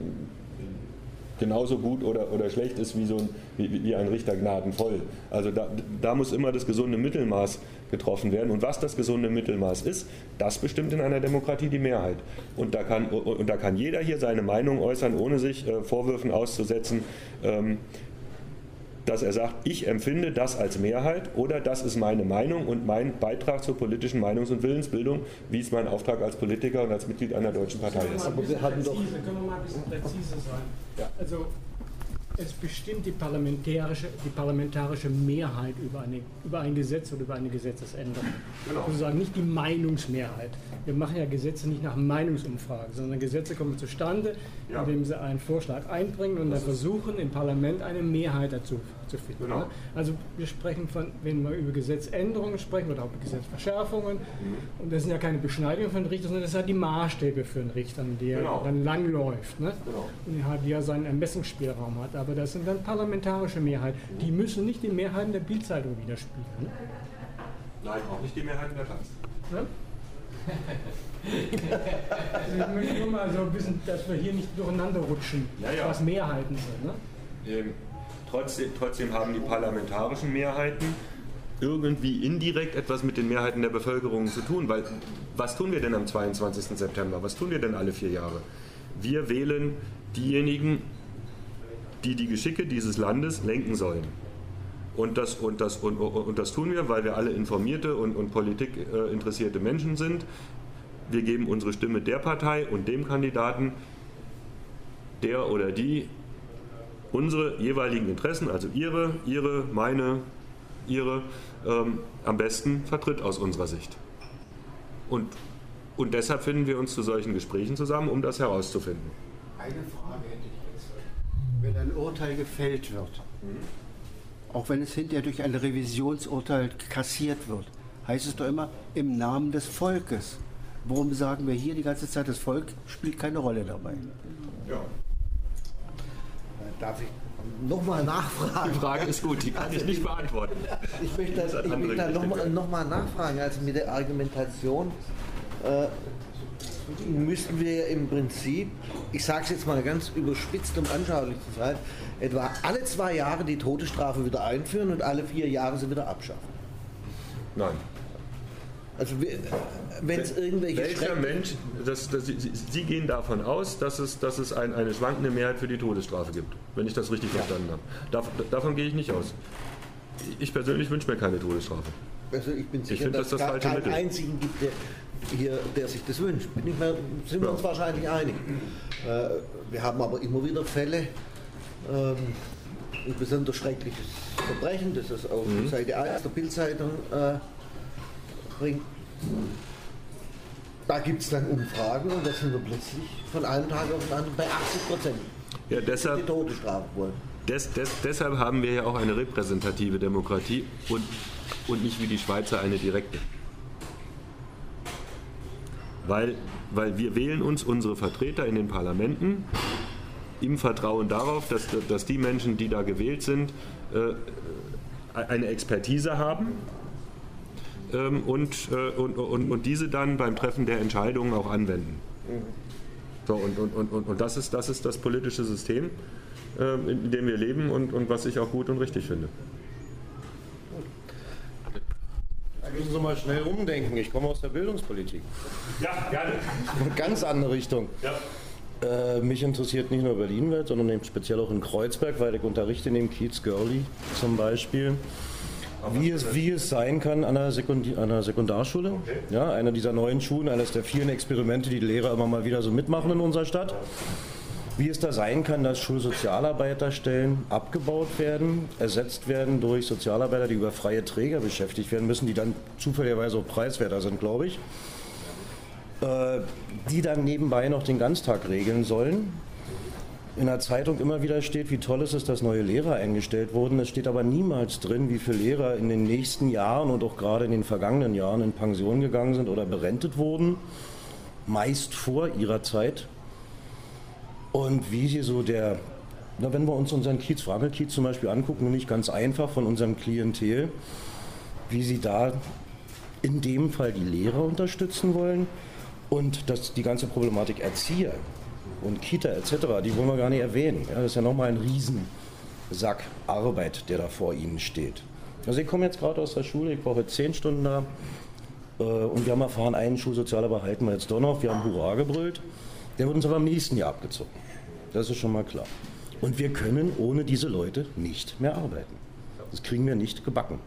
genauso gut oder, oder schlecht ist wie, so ein, wie, wie ein Richter gnadenvoll. Also da, da muss immer das gesunde Mittelmaß getroffen werden. Und was das gesunde Mittelmaß ist, das bestimmt in einer Demokratie die Mehrheit. Und da kann, und da kann jeder hier seine Meinung äußern, ohne sich äh, Vorwürfen auszusetzen, ähm, dass er sagt, ich empfinde das als Mehrheit oder das ist meine Meinung und mein Beitrag zur politischen Meinungs- und Willensbildung, wie es mein Auftrag als Politiker und als Mitglied einer deutschen Partei ist. Aber wir hatten doch... Präzise, können wir mal ein bisschen präzise sein? Ja. Also es bestimmt die parlamentarische, die parlamentarische Mehrheit über, eine, über ein Gesetz oder über eine Gesetzesänderung. Genau. Sozusagen nicht die Meinungsmehrheit. Wir machen ja Gesetze nicht nach Meinungsumfragen, sondern Gesetze kommen zustande, Ja. indem sie einen Vorschlag einbringen und dann versuchen, im Parlament eine Mehrheit dazu zu finden. Genau. Ne? Also wir sprechen von, wenn wir über Gesetzänderungen sprechen oder auch über Gesetzverschärfungen, Mhm. und das sind ja keine Beschneidungen von Richtern, sondern das sind die Maßstäbe für einen Richter, der Genau. dann langläuft, ne? Genau. Und innerhalb die ja seinen Ermessungsspielraum hat. Aber das sind dann parlamentarische Mehrheiten. Die müssen nicht die Mehrheiten der Bildzeitung widerspiegeln. Ne? Nein, auch nicht die Mehrheit der Taz. Ne? Also ich möchte nur mal so ein bisschen, dass wir hier nicht durcheinander rutschen, Ja, ja. was Mehrheiten sind. Ne? Ähm, trotzdem, trotzdem haben die parlamentarischen Mehrheiten irgendwie indirekt etwas mit den Mehrheiten der Bevölkerung zu tun. Weil was tun wir denn am zweiundzwanzigsten September? Was tun wir denn alle vier Jahre? Wir wählen diejenigen, die die Geschicke dieses Landes lenken sollen. Und das, und das, und, und das tun wir, weil wir alle informierte und, und politikinteressierte Menschen sind. Wir geben unsere Stimme der Partei und dem Kandidaten, der oder die unsere jeweiligen Interessen, also ihre, ihre, meine, ihre, ähm, am besten vertritt aus unserer Sicht. Und, und deshalb finden wir uns zu solchen Gesprächen zusammen, um das herauszufinden. Eine Frage hätte ich jetzt. Wenn ein Urteil gefällt wird, mhm. auch wenn es hinterher durch ein Revisionsurteil kassiert wird, heißt es doch immer im Namen des Volkes. Warum sagen wir hier die ganze Zeit, das Volk spielt keine Rolle dabei? Ja. Darf ich nochmal nachfragen? Die Frage ist gut, die kann ich nicht beantworten. Ich möchte da, ich möchte da nochmal noch mal nachfragen. Also mit der Argumentation äh, müssten wir ja im Prinzip, ich sage es jetzt mal ganz überspitzt, um anschaulich zu sein, etwa alle zwei Jahre die Todesstrafe wieder einführen und alle vier Jahre sie wieder abschaffen. Nein. Also wenn es irgendwelche Welcher Mensch, das, das, Sie, Sie gehen davon aus, dass es, dass es ein, eine schwankende Mehrheit für die Todesstrafe gibt, wenn ich das richtig ja. verstanden habe. Dav, davon gehe ich nicht aus. Ich persönlich wünsche mir keine Todesstrafe. Also ich bin sicher, ich find, dass es das keinen einzigen gibt, der, hier, der sich das wünscht. Bin ich mal, sind wir ja. uns wahrscheinlich einig. Äh, wir haben aber immer wieder Fälle, ähm, ein besonders schreckliches Verbrechen, das es auf mhm. Seite eins der Bild-Zeitung äh, bringt. Da gibt es dann Umfragen und da sind wir plötzlich von einem Tag auf den anderen bei achtzig Prozent. Ja, deshalb, die Todesstrafe wollen. Des, des, deshalb haben wir ja auch eine repräsentative Demokratie und, und nicht wie die Schweizer eine direkte. Weil, weil wir wählen uns unsere Vertreter in den Parlamenten im Vertrauen darauf, dass, dass die Menschen, die da gewählt sind, äh, eine Expertise haben. Ähm, und, äh, und, und, und diese dann beim Treffen der Entscheidungen auch anwenden. So, und, und, und, und das ist das, ist das politische System, äh, in dem wir leben und, und was ich auch gut und richtig finde. Da müssen Sie mal schnell umdenken. Ich komme aus der Bildungspolitik. Ja, gerne. Eine ganz andere Richtung. Ja. Äh, mich interessiert nicht nur Berlin-Welt, sondern eben speziell auch in Kreuzberg, weil ich unterrichte in dem Kiez Görli zum Beispiel. Wie es, wie es sein kann an einer, Sekund- an einer Sekundarschule, okay. ja, einer dieser neuen Schulen, eines der vielen Experimente, die die Lehrer immer mal wieder so mitmachen in unserer Stadt. Wie es da sein kann, dass Schulsozialarbeiterstellen abgebaut werden, ersetzt werden durch Sozialarbeiter, die über freie Träger beschäftigt werden müssen, die dann zufälligerweise auch preiswerter sind, glaube ich, äh, die dann nebenbei noch den Ganztag regeln sollen. In der Zeitung immer wieder steht, wie toll es ist, dass neue Lehrer eingestellt wurden. Es steht aber niemals drin, wie viele Lehrer in den nächsten Jahren und auch gerade in den vergangenen Jahren in Pension gegangen sind oder berentet wurden, meist vor ihrer Zeit. Und wie sie so der, na, wenn wir uns unseren Kiez, Fragelkiez zum Beispiel angucken, nur nicht ganz einfach von unserem Klientel, wie sie da in dem Fall die Lehrer unterstützen wollen und dass die ganze Problematik Erzieher und Kita et cetera, die wollen wir gar nicht erwähnen. Ja, das ist ja nochmal ein Riesensack Arbeit, der da vor Ihnen steht. Also ich komme jetzt gerade aus der Schule, ich brauche zehn Stunden da äh, und wir haben erfahren, einen Schulsozialer halten wir jetzt doch noch, wir haben Hurra gebrüllt. Der wird uns aber im nächsten Jahr abgezogen. Das ist schon mal klar. Und wir können ohne diese Leute nicht mehr arbeiten. Das kriegen wir nicht gebacken.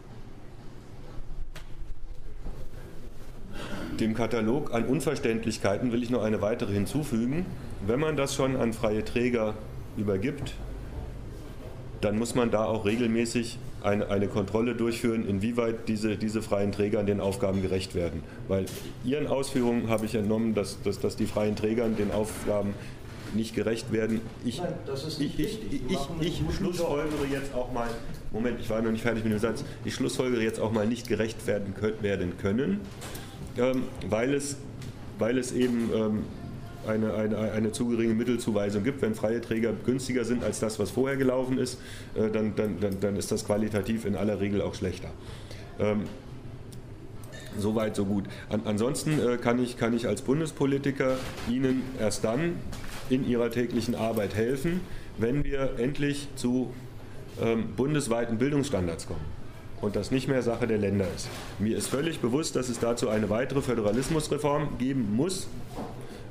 Dem Katalog an Unverständlichkeiten will ich noch eine weitere hinzufügen. Wenn man das schon an freie Träger übergibt, dann muss man da auch regelmäßig eine, eine Kontrolle durchführen, inwieweit diese, diese freien Träger den Aufgaben gerecht werden. Weil Ihren Ausführungen habe ich entnommen, dass, dass, dass die freien Träger den Aufgaben nicht gerecht werden. Ich, Nein, das ist nicht ich, ich, ich, ich, ich schlussfolgere jetzt auch mal, Moment, ich war noch nicht fertig mit dem Satz, ich schlussfolgere jetzt auch mal nicht gerecht werden, werden können, ähm, weil, es, weil es eben ähm, eine, eine, eine zu geringe Mittelzuweisung gibt. Wenn freie Träger günstiger sind als das, was vorher gelaufen ist, äh, dann, dann, dann, dann ist das qualitativ in aller Regel auch schlechter. Ähm, Soweit, so gut. An, ansonsten äh, kann, ich, kann ich als Bundespolitiker Ihnen erst dann in Ihrer täglichen Arbeit helfen, wenn wir endlich zu ähm, bundesweiten Bildungsstandards kommen und das nicht mehr Sache der Länder ist. Mir ist völlig bewusst, dass es dazu eine weitere Föderalismusreform geben muss,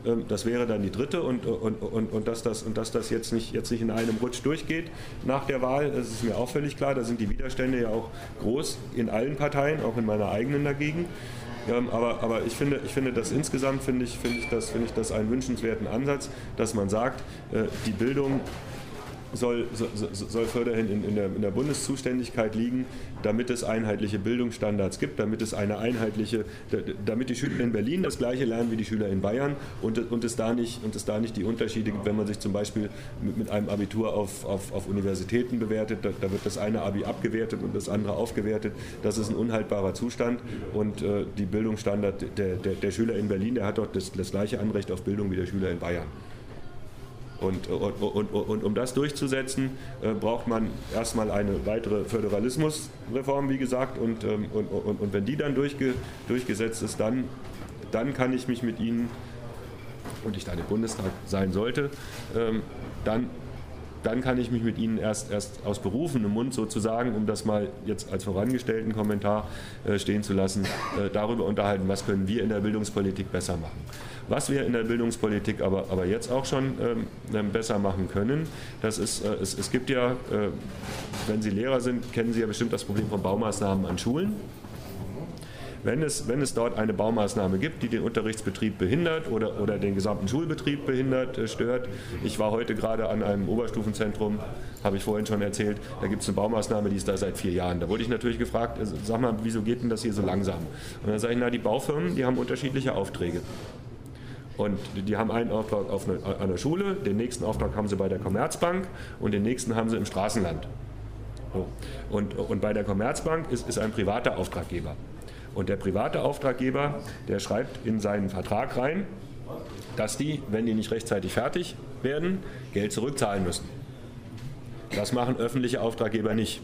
Ähm, das wäre dann die dritte und, und, und, und, dass das, und dass das jetzt nicht, jetzt nicht in einem Rutsch durchgeht nach der Wahl, das ist mir auch völlig klar. Da sind die Widerstände ja auch groß in allen Parteien, auch in meiner eigenen dagegen. Ähm, aber, aber ich finde, ich finde das insgesamt finde ich, finde ich das, finde ich das einen wünschenswerten Ansatz, dass man sagt, äh, die Bildung soll, soll, soll förderhin in, in, der, in der Bundeszuständigkeit liegen, damit es einheitliche Bildungsstandards gibt, damit es eine einheitliche, damit die Schüler in Berlin das gleiche lernen wie die Schüler in Bayern und, und, es, da nicht, und es da nicht die Unterschiede gibt, wenn man sich zum Beispiel mit, mit einem Abitur auf, auf, auf Universitäten bewertet, da, da wird das eine Abi abgewertet und das andere aufgewertet. Das ist ein unhaltbarer Zustand und äh, die Bildungsstandard der, der, der Schüler in Berlin, der hat doch das, das gleiche Anrecht auf Bildung wie der Schüler in Bayern. Und, und, und, und um das durchzusetzen, äh, braucht man erstmal eine weitere Föderalismusreform, wie gesagt. Und, ähm, und, und, und wenn die dann durchge, durchgesetzt ist, dann, dann kann ich mich mit Ihnen, und ich dann im Bundestag sein sollte, ähm, dann, dann kann ich mich mit Ihnen erst, erst aus berufenem Mund sozusagen, um das mal jetzt als vorangestellten Kommentar äh, stehen zu lassen, äh, darüber unterhalten, was können wir in der Bildungspolitik besser machen. Was wir in der Bildungspolitik aber, aber jetzt auch schon ähm, besser machen können, das ist, äh, es, es gibt ja, äh, wenn Sie Lehrer sind, kennen Sie ja bestimmt das Problem von Baumaßnahmen an Schulen. Wenn es, wenn es dort eine Baumaßnahme gibt, die den Unterrichtsbetrieb behindert oder, oder den gesamten Schulbetrieb behindert, äh, stört. Ich war heute gerade an einem Oberstufenzentrum, habe ich vorhin schon erzählt, da gibt es eine Baumaßnahme, die ist da seit vier Jahren. Da wurde ich natürlich gefragt, äh, sag mal, wieso geht denn das hier so langsam? Und dann sage ich, na, die Baufirmen, die haben unterschiedliche Aufträge. Und die haben einen Auftrag auf eine, an der Schule, den nächsten Auftrag haben sie bei der Commerzbank und den nächsten haben sie im Straßenland. So. Und, und bei der Commerzbank ist, ist ein privater Auftraggeber. Und der private Auftraggeber, der schreibt in seinen Vertrag rein, dass die, wenn die nicht rechtzeitig fertig werden, Geld zurückzahlen müssen. Das machen öffentliche Auftraggeber nicht.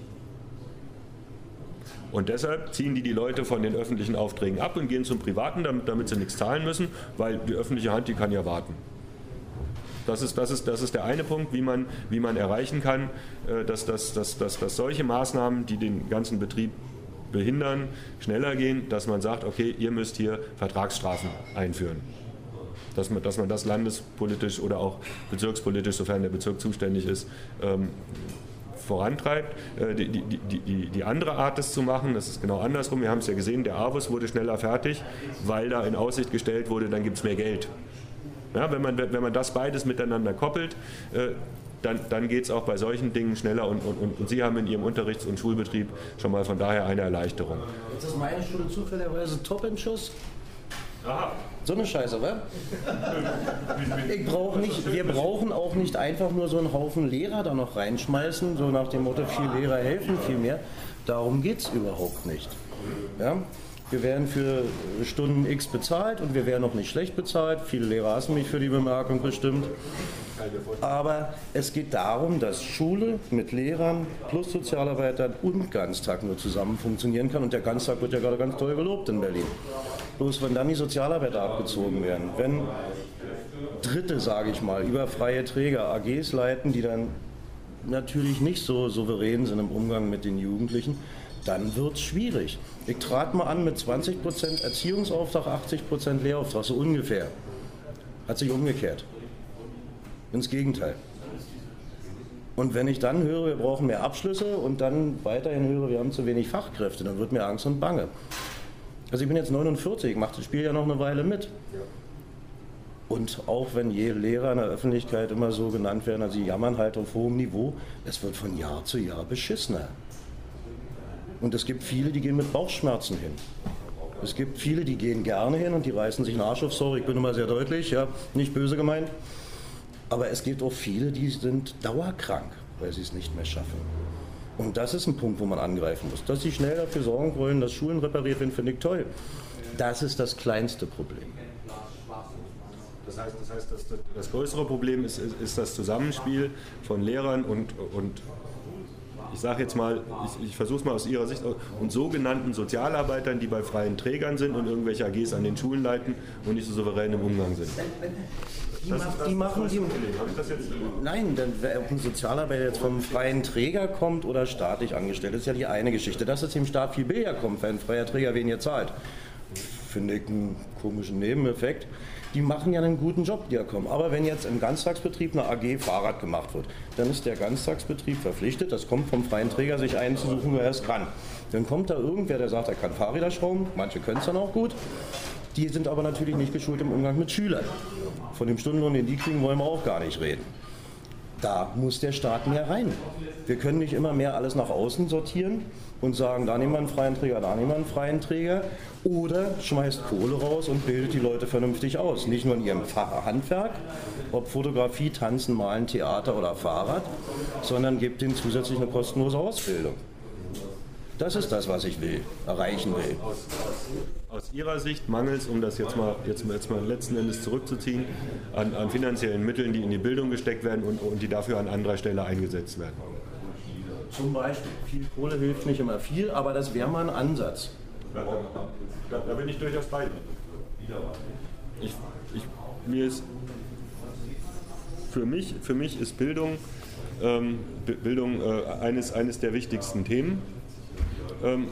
Und deshalb ziehen die die Leute von den öffentlichen Aufträgen ab und gehen zum Privaten, damit, damit sie nichts zahlen müssen, weil die öffentliche Hand, die kann ja warten. Das ist, das ist, das ist der eine Punkt, wie man, wie man erreichen kann, dass, dass, dass, dass, dass solche Maßnahmen, die den ganzen Betrieb behindern, schneller gehen, dass man sagt, okay, ihr müsst hier Vertragsstrafen einführen. Dass man, dass man das landespolitisch oder auch bezirkspolitisch, sofern der Bezirk zuständig ist, ähm, vorantreibt. Die, die, die, die andere Art, das zu machen, das ist genau andersrum. Wir haben es ja gesehen, der A W U S wurde schneller fertig, weil da in Aussicht gestellt wurde, dann gibt es mehr Geld. Ja, wenn man, wenn man das beides miteinander koppelt, äh, dann, dann geht es auch bei solchen Dingen schneller und, und, und Sie haben in Ihrem Unterrichts- und Schulbetrieb schon mal von daher eine Erleichterung. Jetzt ist meine Schule zufälligerweise top im Schuss. Aha. So eine Scheiße, wa? Ich brauch nicht, wir brauchen auch nicht einfach nur so einen Haufen Lehrer da noch reinschmeißen, so nach dem Motto, viel Lehrer helfen viel mehr. Darum geht es überhaupt nicht. Ja? Wir werden für Stunden X bezahlt und wir werden auch nicht schlecht bezahlt. Viele Lehrer hassen mich für die Bemerkung bestimmt. Aber es geht darum, dass Schule mit Lehrern plus Sozialarbeitern und Ganztag nur zusammen funktionieren kann. Und der Ganztag wird ja gerade ganz toll gelobt in Berlin. Bloß wenn dann die Sozialarbeiter abgezogen werden, wenn Dritte, sage ich mal, über freie Träger A Gs leiten, die dann natürlich nicht so souverän sind im Umgang mit den Jugendlichen, dann wird es schwierig. Ich trate mal an mit zwanzig Prozent Erziehungsauftrag, achtzig Prozent Lehrauftrag, so ungefähr. Hat sich umgekehrt. Ins Gegenteil. Und wenn ich dann höre, wir brauchen mehr Abschlüsse und dann weiterhin höre, wir haben zu wenig Fachkräfte, dann wird mir Angst und Bange. Also ich bin jetzt neunundvierzig, ich mache das Spiel ja noch eine Weile mit. Und auch wenn je Lehrer in der Öffentlichkeit immer so genannt werden, also sie jammern halt auf hohem Niveau, es wird von Jahr zu Jahr beschissener. Und es gibt viele, die gehen mit Bauchschmerzen hin. Es gibt viele, die gehen gerne hin und die reißen sich den Arsch auf, sorry, ich bin immer sehr deutlich, ja, nicht böse gemeint. Aber es gibt auch viele, die sind dauerkrank, weil sie es nicht mehr schaffen. Und das ist ein Punkt, wo man angreifen muss. Dass sie schnell dafür sorgen wollen, dass Schulen repariert werden, finde ich toll. Das ist das kleinste Problem. Das heißt, das, heißt, das, das größere Problem ist, ist, ist das Zusammenspiel von Lehrern und, und ich sage jetzt mal, ich, ich versuche es mal aus Ihrer Sicht, und sogenannten Sozialarbeitern, die bei freien Trägern sind und irgendwelche A Gs an den Schulen leiten und nicht so souverän im Umgang sind. Die, das, das, die machen die. Nein, denn ob ein Sozialarbeiter jetzt vom freien Träger kommt oder staatlich angestellt, ist ja die eine Geschichte. Dass es dem Staat viel billiger kommt, wenn ein freier Träger weniger zahlt. finde ich einen komischen Nebeneffekt. Die machen ja einen guten Job, die da kommen. Aber wenn jetzt im Ganztagsbetrieb eine A G Fahrrad gemacht wird, dann ist der Ganztagsbetrieb verpflichtet, das kommt vom freien Träger, sich einzusuchen, wer ist dran. Dann kommt da irgendwer, der sagt, er kann Fahrräder schrauben, manche können es dann auch gut. Die sind aber natürlich nicht geschult im Umgang mit Schülern. Von dem Stundenlohn, den die kriegen, wollen wir auch gar nicht reden. Da muss der Staat mehr rein. Wir können nicht immer mehr alles nach außen sortieren und sagen, da nehmen wir einen freien Träger, da nehmen wir einen freien Träger. Oder schmeißt Kohle raus und bildet die Leute vernünftig aus. Nicht nur in ihrem Handwerk, ob Fotografie, Tanzen, Malen, Theater oder Fahrrad, sondern gibt ihnen zusätzlich eine kostenlose Ausbildung. Das ist das, was ich will, erreichen will. Aus, aus Ihrer Sicht mangelt es, um das jetzt mal, jetzt, jetzt mal letzten Endes zurückzuziehen, an, an finanziellen Mitteln, die in die Bildung gesteckt werden und, und die dafür an anderer Stelle eingesetzt werden. Zum Beispiel, viel Kohle hilft nicht immer viel, aber das wäre mal ein Ansatz. Da, da, da bin ich durchaus bei Ihnen. Ich, ich, mir ist, für, mich, für mich ist Bildung, ähm, Bildung äh, eines, eines der wichtigsten Themen. Ähm,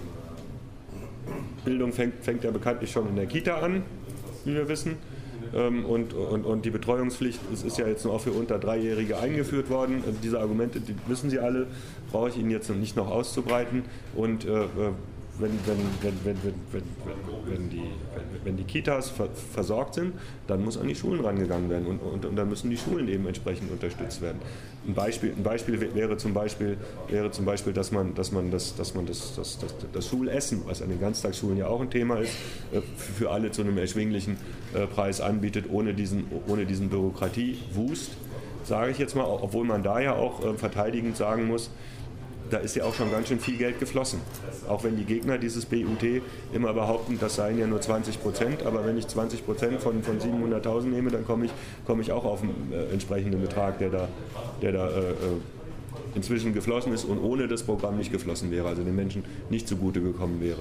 Bildung fängt, fängt ja bekanntlich schon in der Kita an, wie wir wissen. Ähm, und, und, und die Betreuungspflicht ist, ist ja jetzt nur auch für unter Dreijährige eingeführt worden. Also diese Argumente, die wissen Sie alle, brauche ich Ihnen jetzt noch nicht noch auszubreiten. Und äh, wenn, wenn, wenn, wenn, wenn, wenn, wenn, die, wenn, wenn die Kitas ver, versorgt sind, dann muss an die Schulen rangegangen werden und, und, und dann müssen die Schulen eben entsprechend unterstützt werden. Ein Beispiel, ein Beispiel wäre zum Beispiel, wäre zum Beispiel, dass man, dass man, das, dass man das, das, das, das Schulessen, was an den Ganztagsschulen ja auch ein Thema ist, für alle zu einem erschwinglichen Preis anbietet, ohne diesen, ohne diesen Bürokratiewust, sage ich jetzt mal, obwohl man da ja auch verteidigend sagen muss, da ist ja auch schon ganz schön viel Geld geflossen. Auch wenn die Gegner dieses B U T immer behaupten, das seien ja nur zwanzig Prozent, aber wenn ich zwanzig Prozent von, von siebenhunderttausend nehme, dann komme ich, komme ich auch auf einen äh, entsprechenden Betrag, der da, der da äh, inzwischen geflossen ist und ohne das Programm nicht geflossen wäre, also den Menschen nicht zugute gekommen wäre.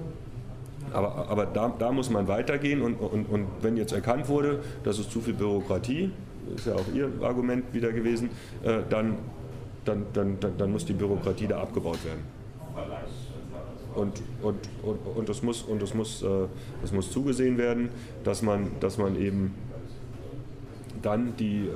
Aber, aber da, da muss man weitergehen und, und, und wenn jetzt erkannt wurde, dass es zu viel Bürokratie, ist ja auch Ihr Argument wieder gewesen, äh, dann Dann, dann, dann, dann muss die Bürokratie da abgebaut werden. Und, und, und, und, das, muss, und das, muss, das muss zugesehen werden, dass man, dass man eben dann die,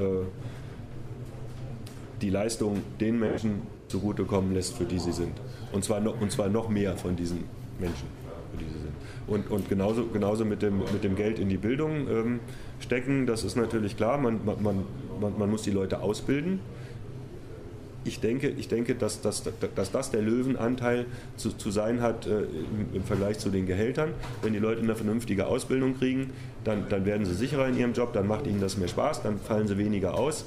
die Leistung den Menschen zugutekommen lässt, für die sie sind. Und zwar noch, und zwar noch mehr von diesen Menschen, für die sie sind. Und, und genauso, genauso mit, dem, mit dem Geld in die Bildung ähm, stecken, das ist natürlich klar, man, man, man, man muss die Leute ausbilden. Ich denke, ich denke dass, dass, dass das der Löwenanteil zu, zu sein hat äh, im, im Vergleich zu den Gehältern. Wenn die Leute eine vernünftige Ausbildung kriegen, dann, dann werden sie sicherer in ihrem Job, dann macht ihnen das mehr Spaß, dann fallen sie weniger aus.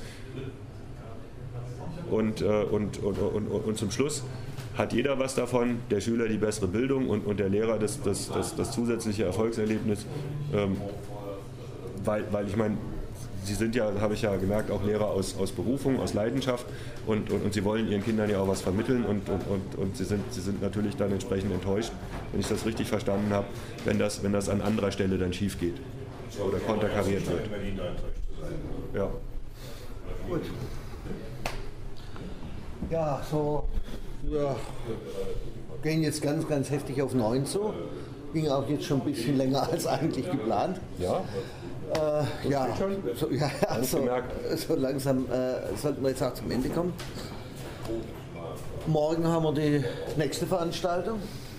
Und, äh, und, und, und, und, und zum Schluss hat jeder was davon, der Schüler die bessere Bildung und, und der Lehrer das, das, das, das zusätzliche Erfolgserlebnis. Ähm, weil, weil ich meine, Sie sind ja, habe ich ja gemerkt, auch Lehrer aus, aus Berufung, aus Leidenschaft und, und, und Sie wollen Ihren Kindern ja auch was vermitteln und, und, und, und Sie, sind, Sie sind natürlich dann entsprechend enttäuscht, wenn ich das richtig verstanden habe, wenn das, wenn das an anderer Stelle dann schief geht oder konterkariert wird. Ja. Gut. Ja, so, wir gehen jetzt ganz, ganz heftig auf neun zu. Ging auch jetzt schon ein bisschen länger als eigentlich geplant. Ja. Äh, ja, so, ja, ja so, so langsam äh, sollten wir jetzt auch zum Ende kommen. Morgen haben wir die nächste Veranstaltung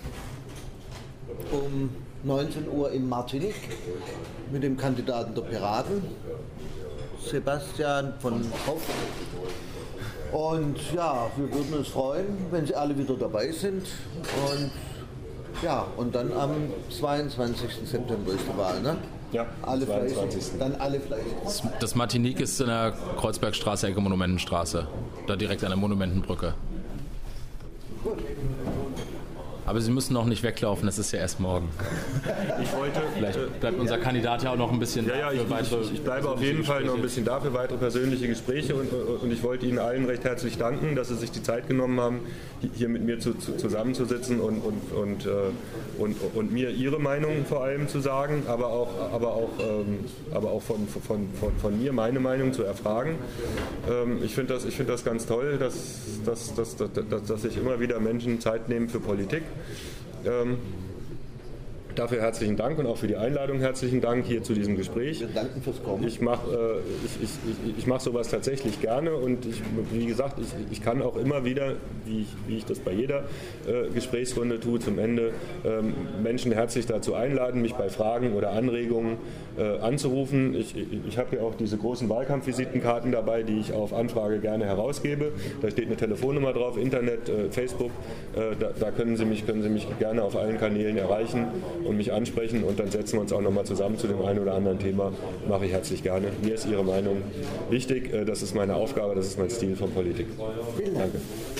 um neunzehn Uhr in Martinique mit dem Kandidaten der Piraten, Sebastian von Hoff. Und ja, wir würden uns freuen, wenn Sie alle wieder dabei sind. Und ja, und dann am zweiundzwanzigsten September ist die Wahl, ne? Ja, alle fleißig. Dann alle fleißig. Das, das Martinique ist in der Kreuzbergstraße, Ecke Monumentenstraße. Da direkt an der Monumentenbrücke. Gut. Aber Sie müssen noch nicht weglaufen, das ist ja erst morgen. Ich wollte, Vielleicht bleibt unser Kandidat ja auch noch ein bisschen ja, ja, ich, weitere ich, ich bleibe auf jeden Fall noch ein bisschen da für weitere persönliche Gespräche und, und ich wollte Ihnen allen recht herzlich danken, dass Sie sich die Zeit genommen haben, hier mit mir zu, zu, zusammenzusitzen und, und, und, und, und mir Ihre Meinung vor allem zu sagen, aber auch, aber auch, ähm, aber auch von, von, von, von mir meine Meinung zu erfragen. Ähm, ich finde das, ich find das ganz toll, dass, dass, dass, dass, dass, dass sich immer wieder Menschen Zeit nehmen für Politik. Ähm, Dafür herzlichen Dank und auch für die Einladung herzlichen Dank hier zu diesem Gespräch. Wir danken fürs Kommen. Ich mache äh, ich, ich, ich, ich mach sowas tatsächlich gerne und ich, wie gesagt, ich, ich kann auch immer wieder, wie ich, wie ich das bei jeder äh, Gesprächsrunde tue, zum Ende ähm, Menschen herzlich dazu einladen, mich bei Fragen oder Anregungen äh, anzurufen. Ich, ich, ich habe ja auch diese großen Wahlkampfvisitenkarten dabei, die ich auf Anfrage gerne herausgebe. Da steht eine Telefonnummer drauf, Internet, äh, Facebook. Äh, da, da können Sie mich, können Sie mich gerne auf allen Kanälen erreichen und mich ansprechen und dann setzen wir uns auch nochmal zusammen zu dem einen oder anderen Thema. Mache ich herzlich gerne. Mir ist Ihre Meinung wichtig. Das ist meine Aufgabe, das ist mein Stil von Politik. Danke.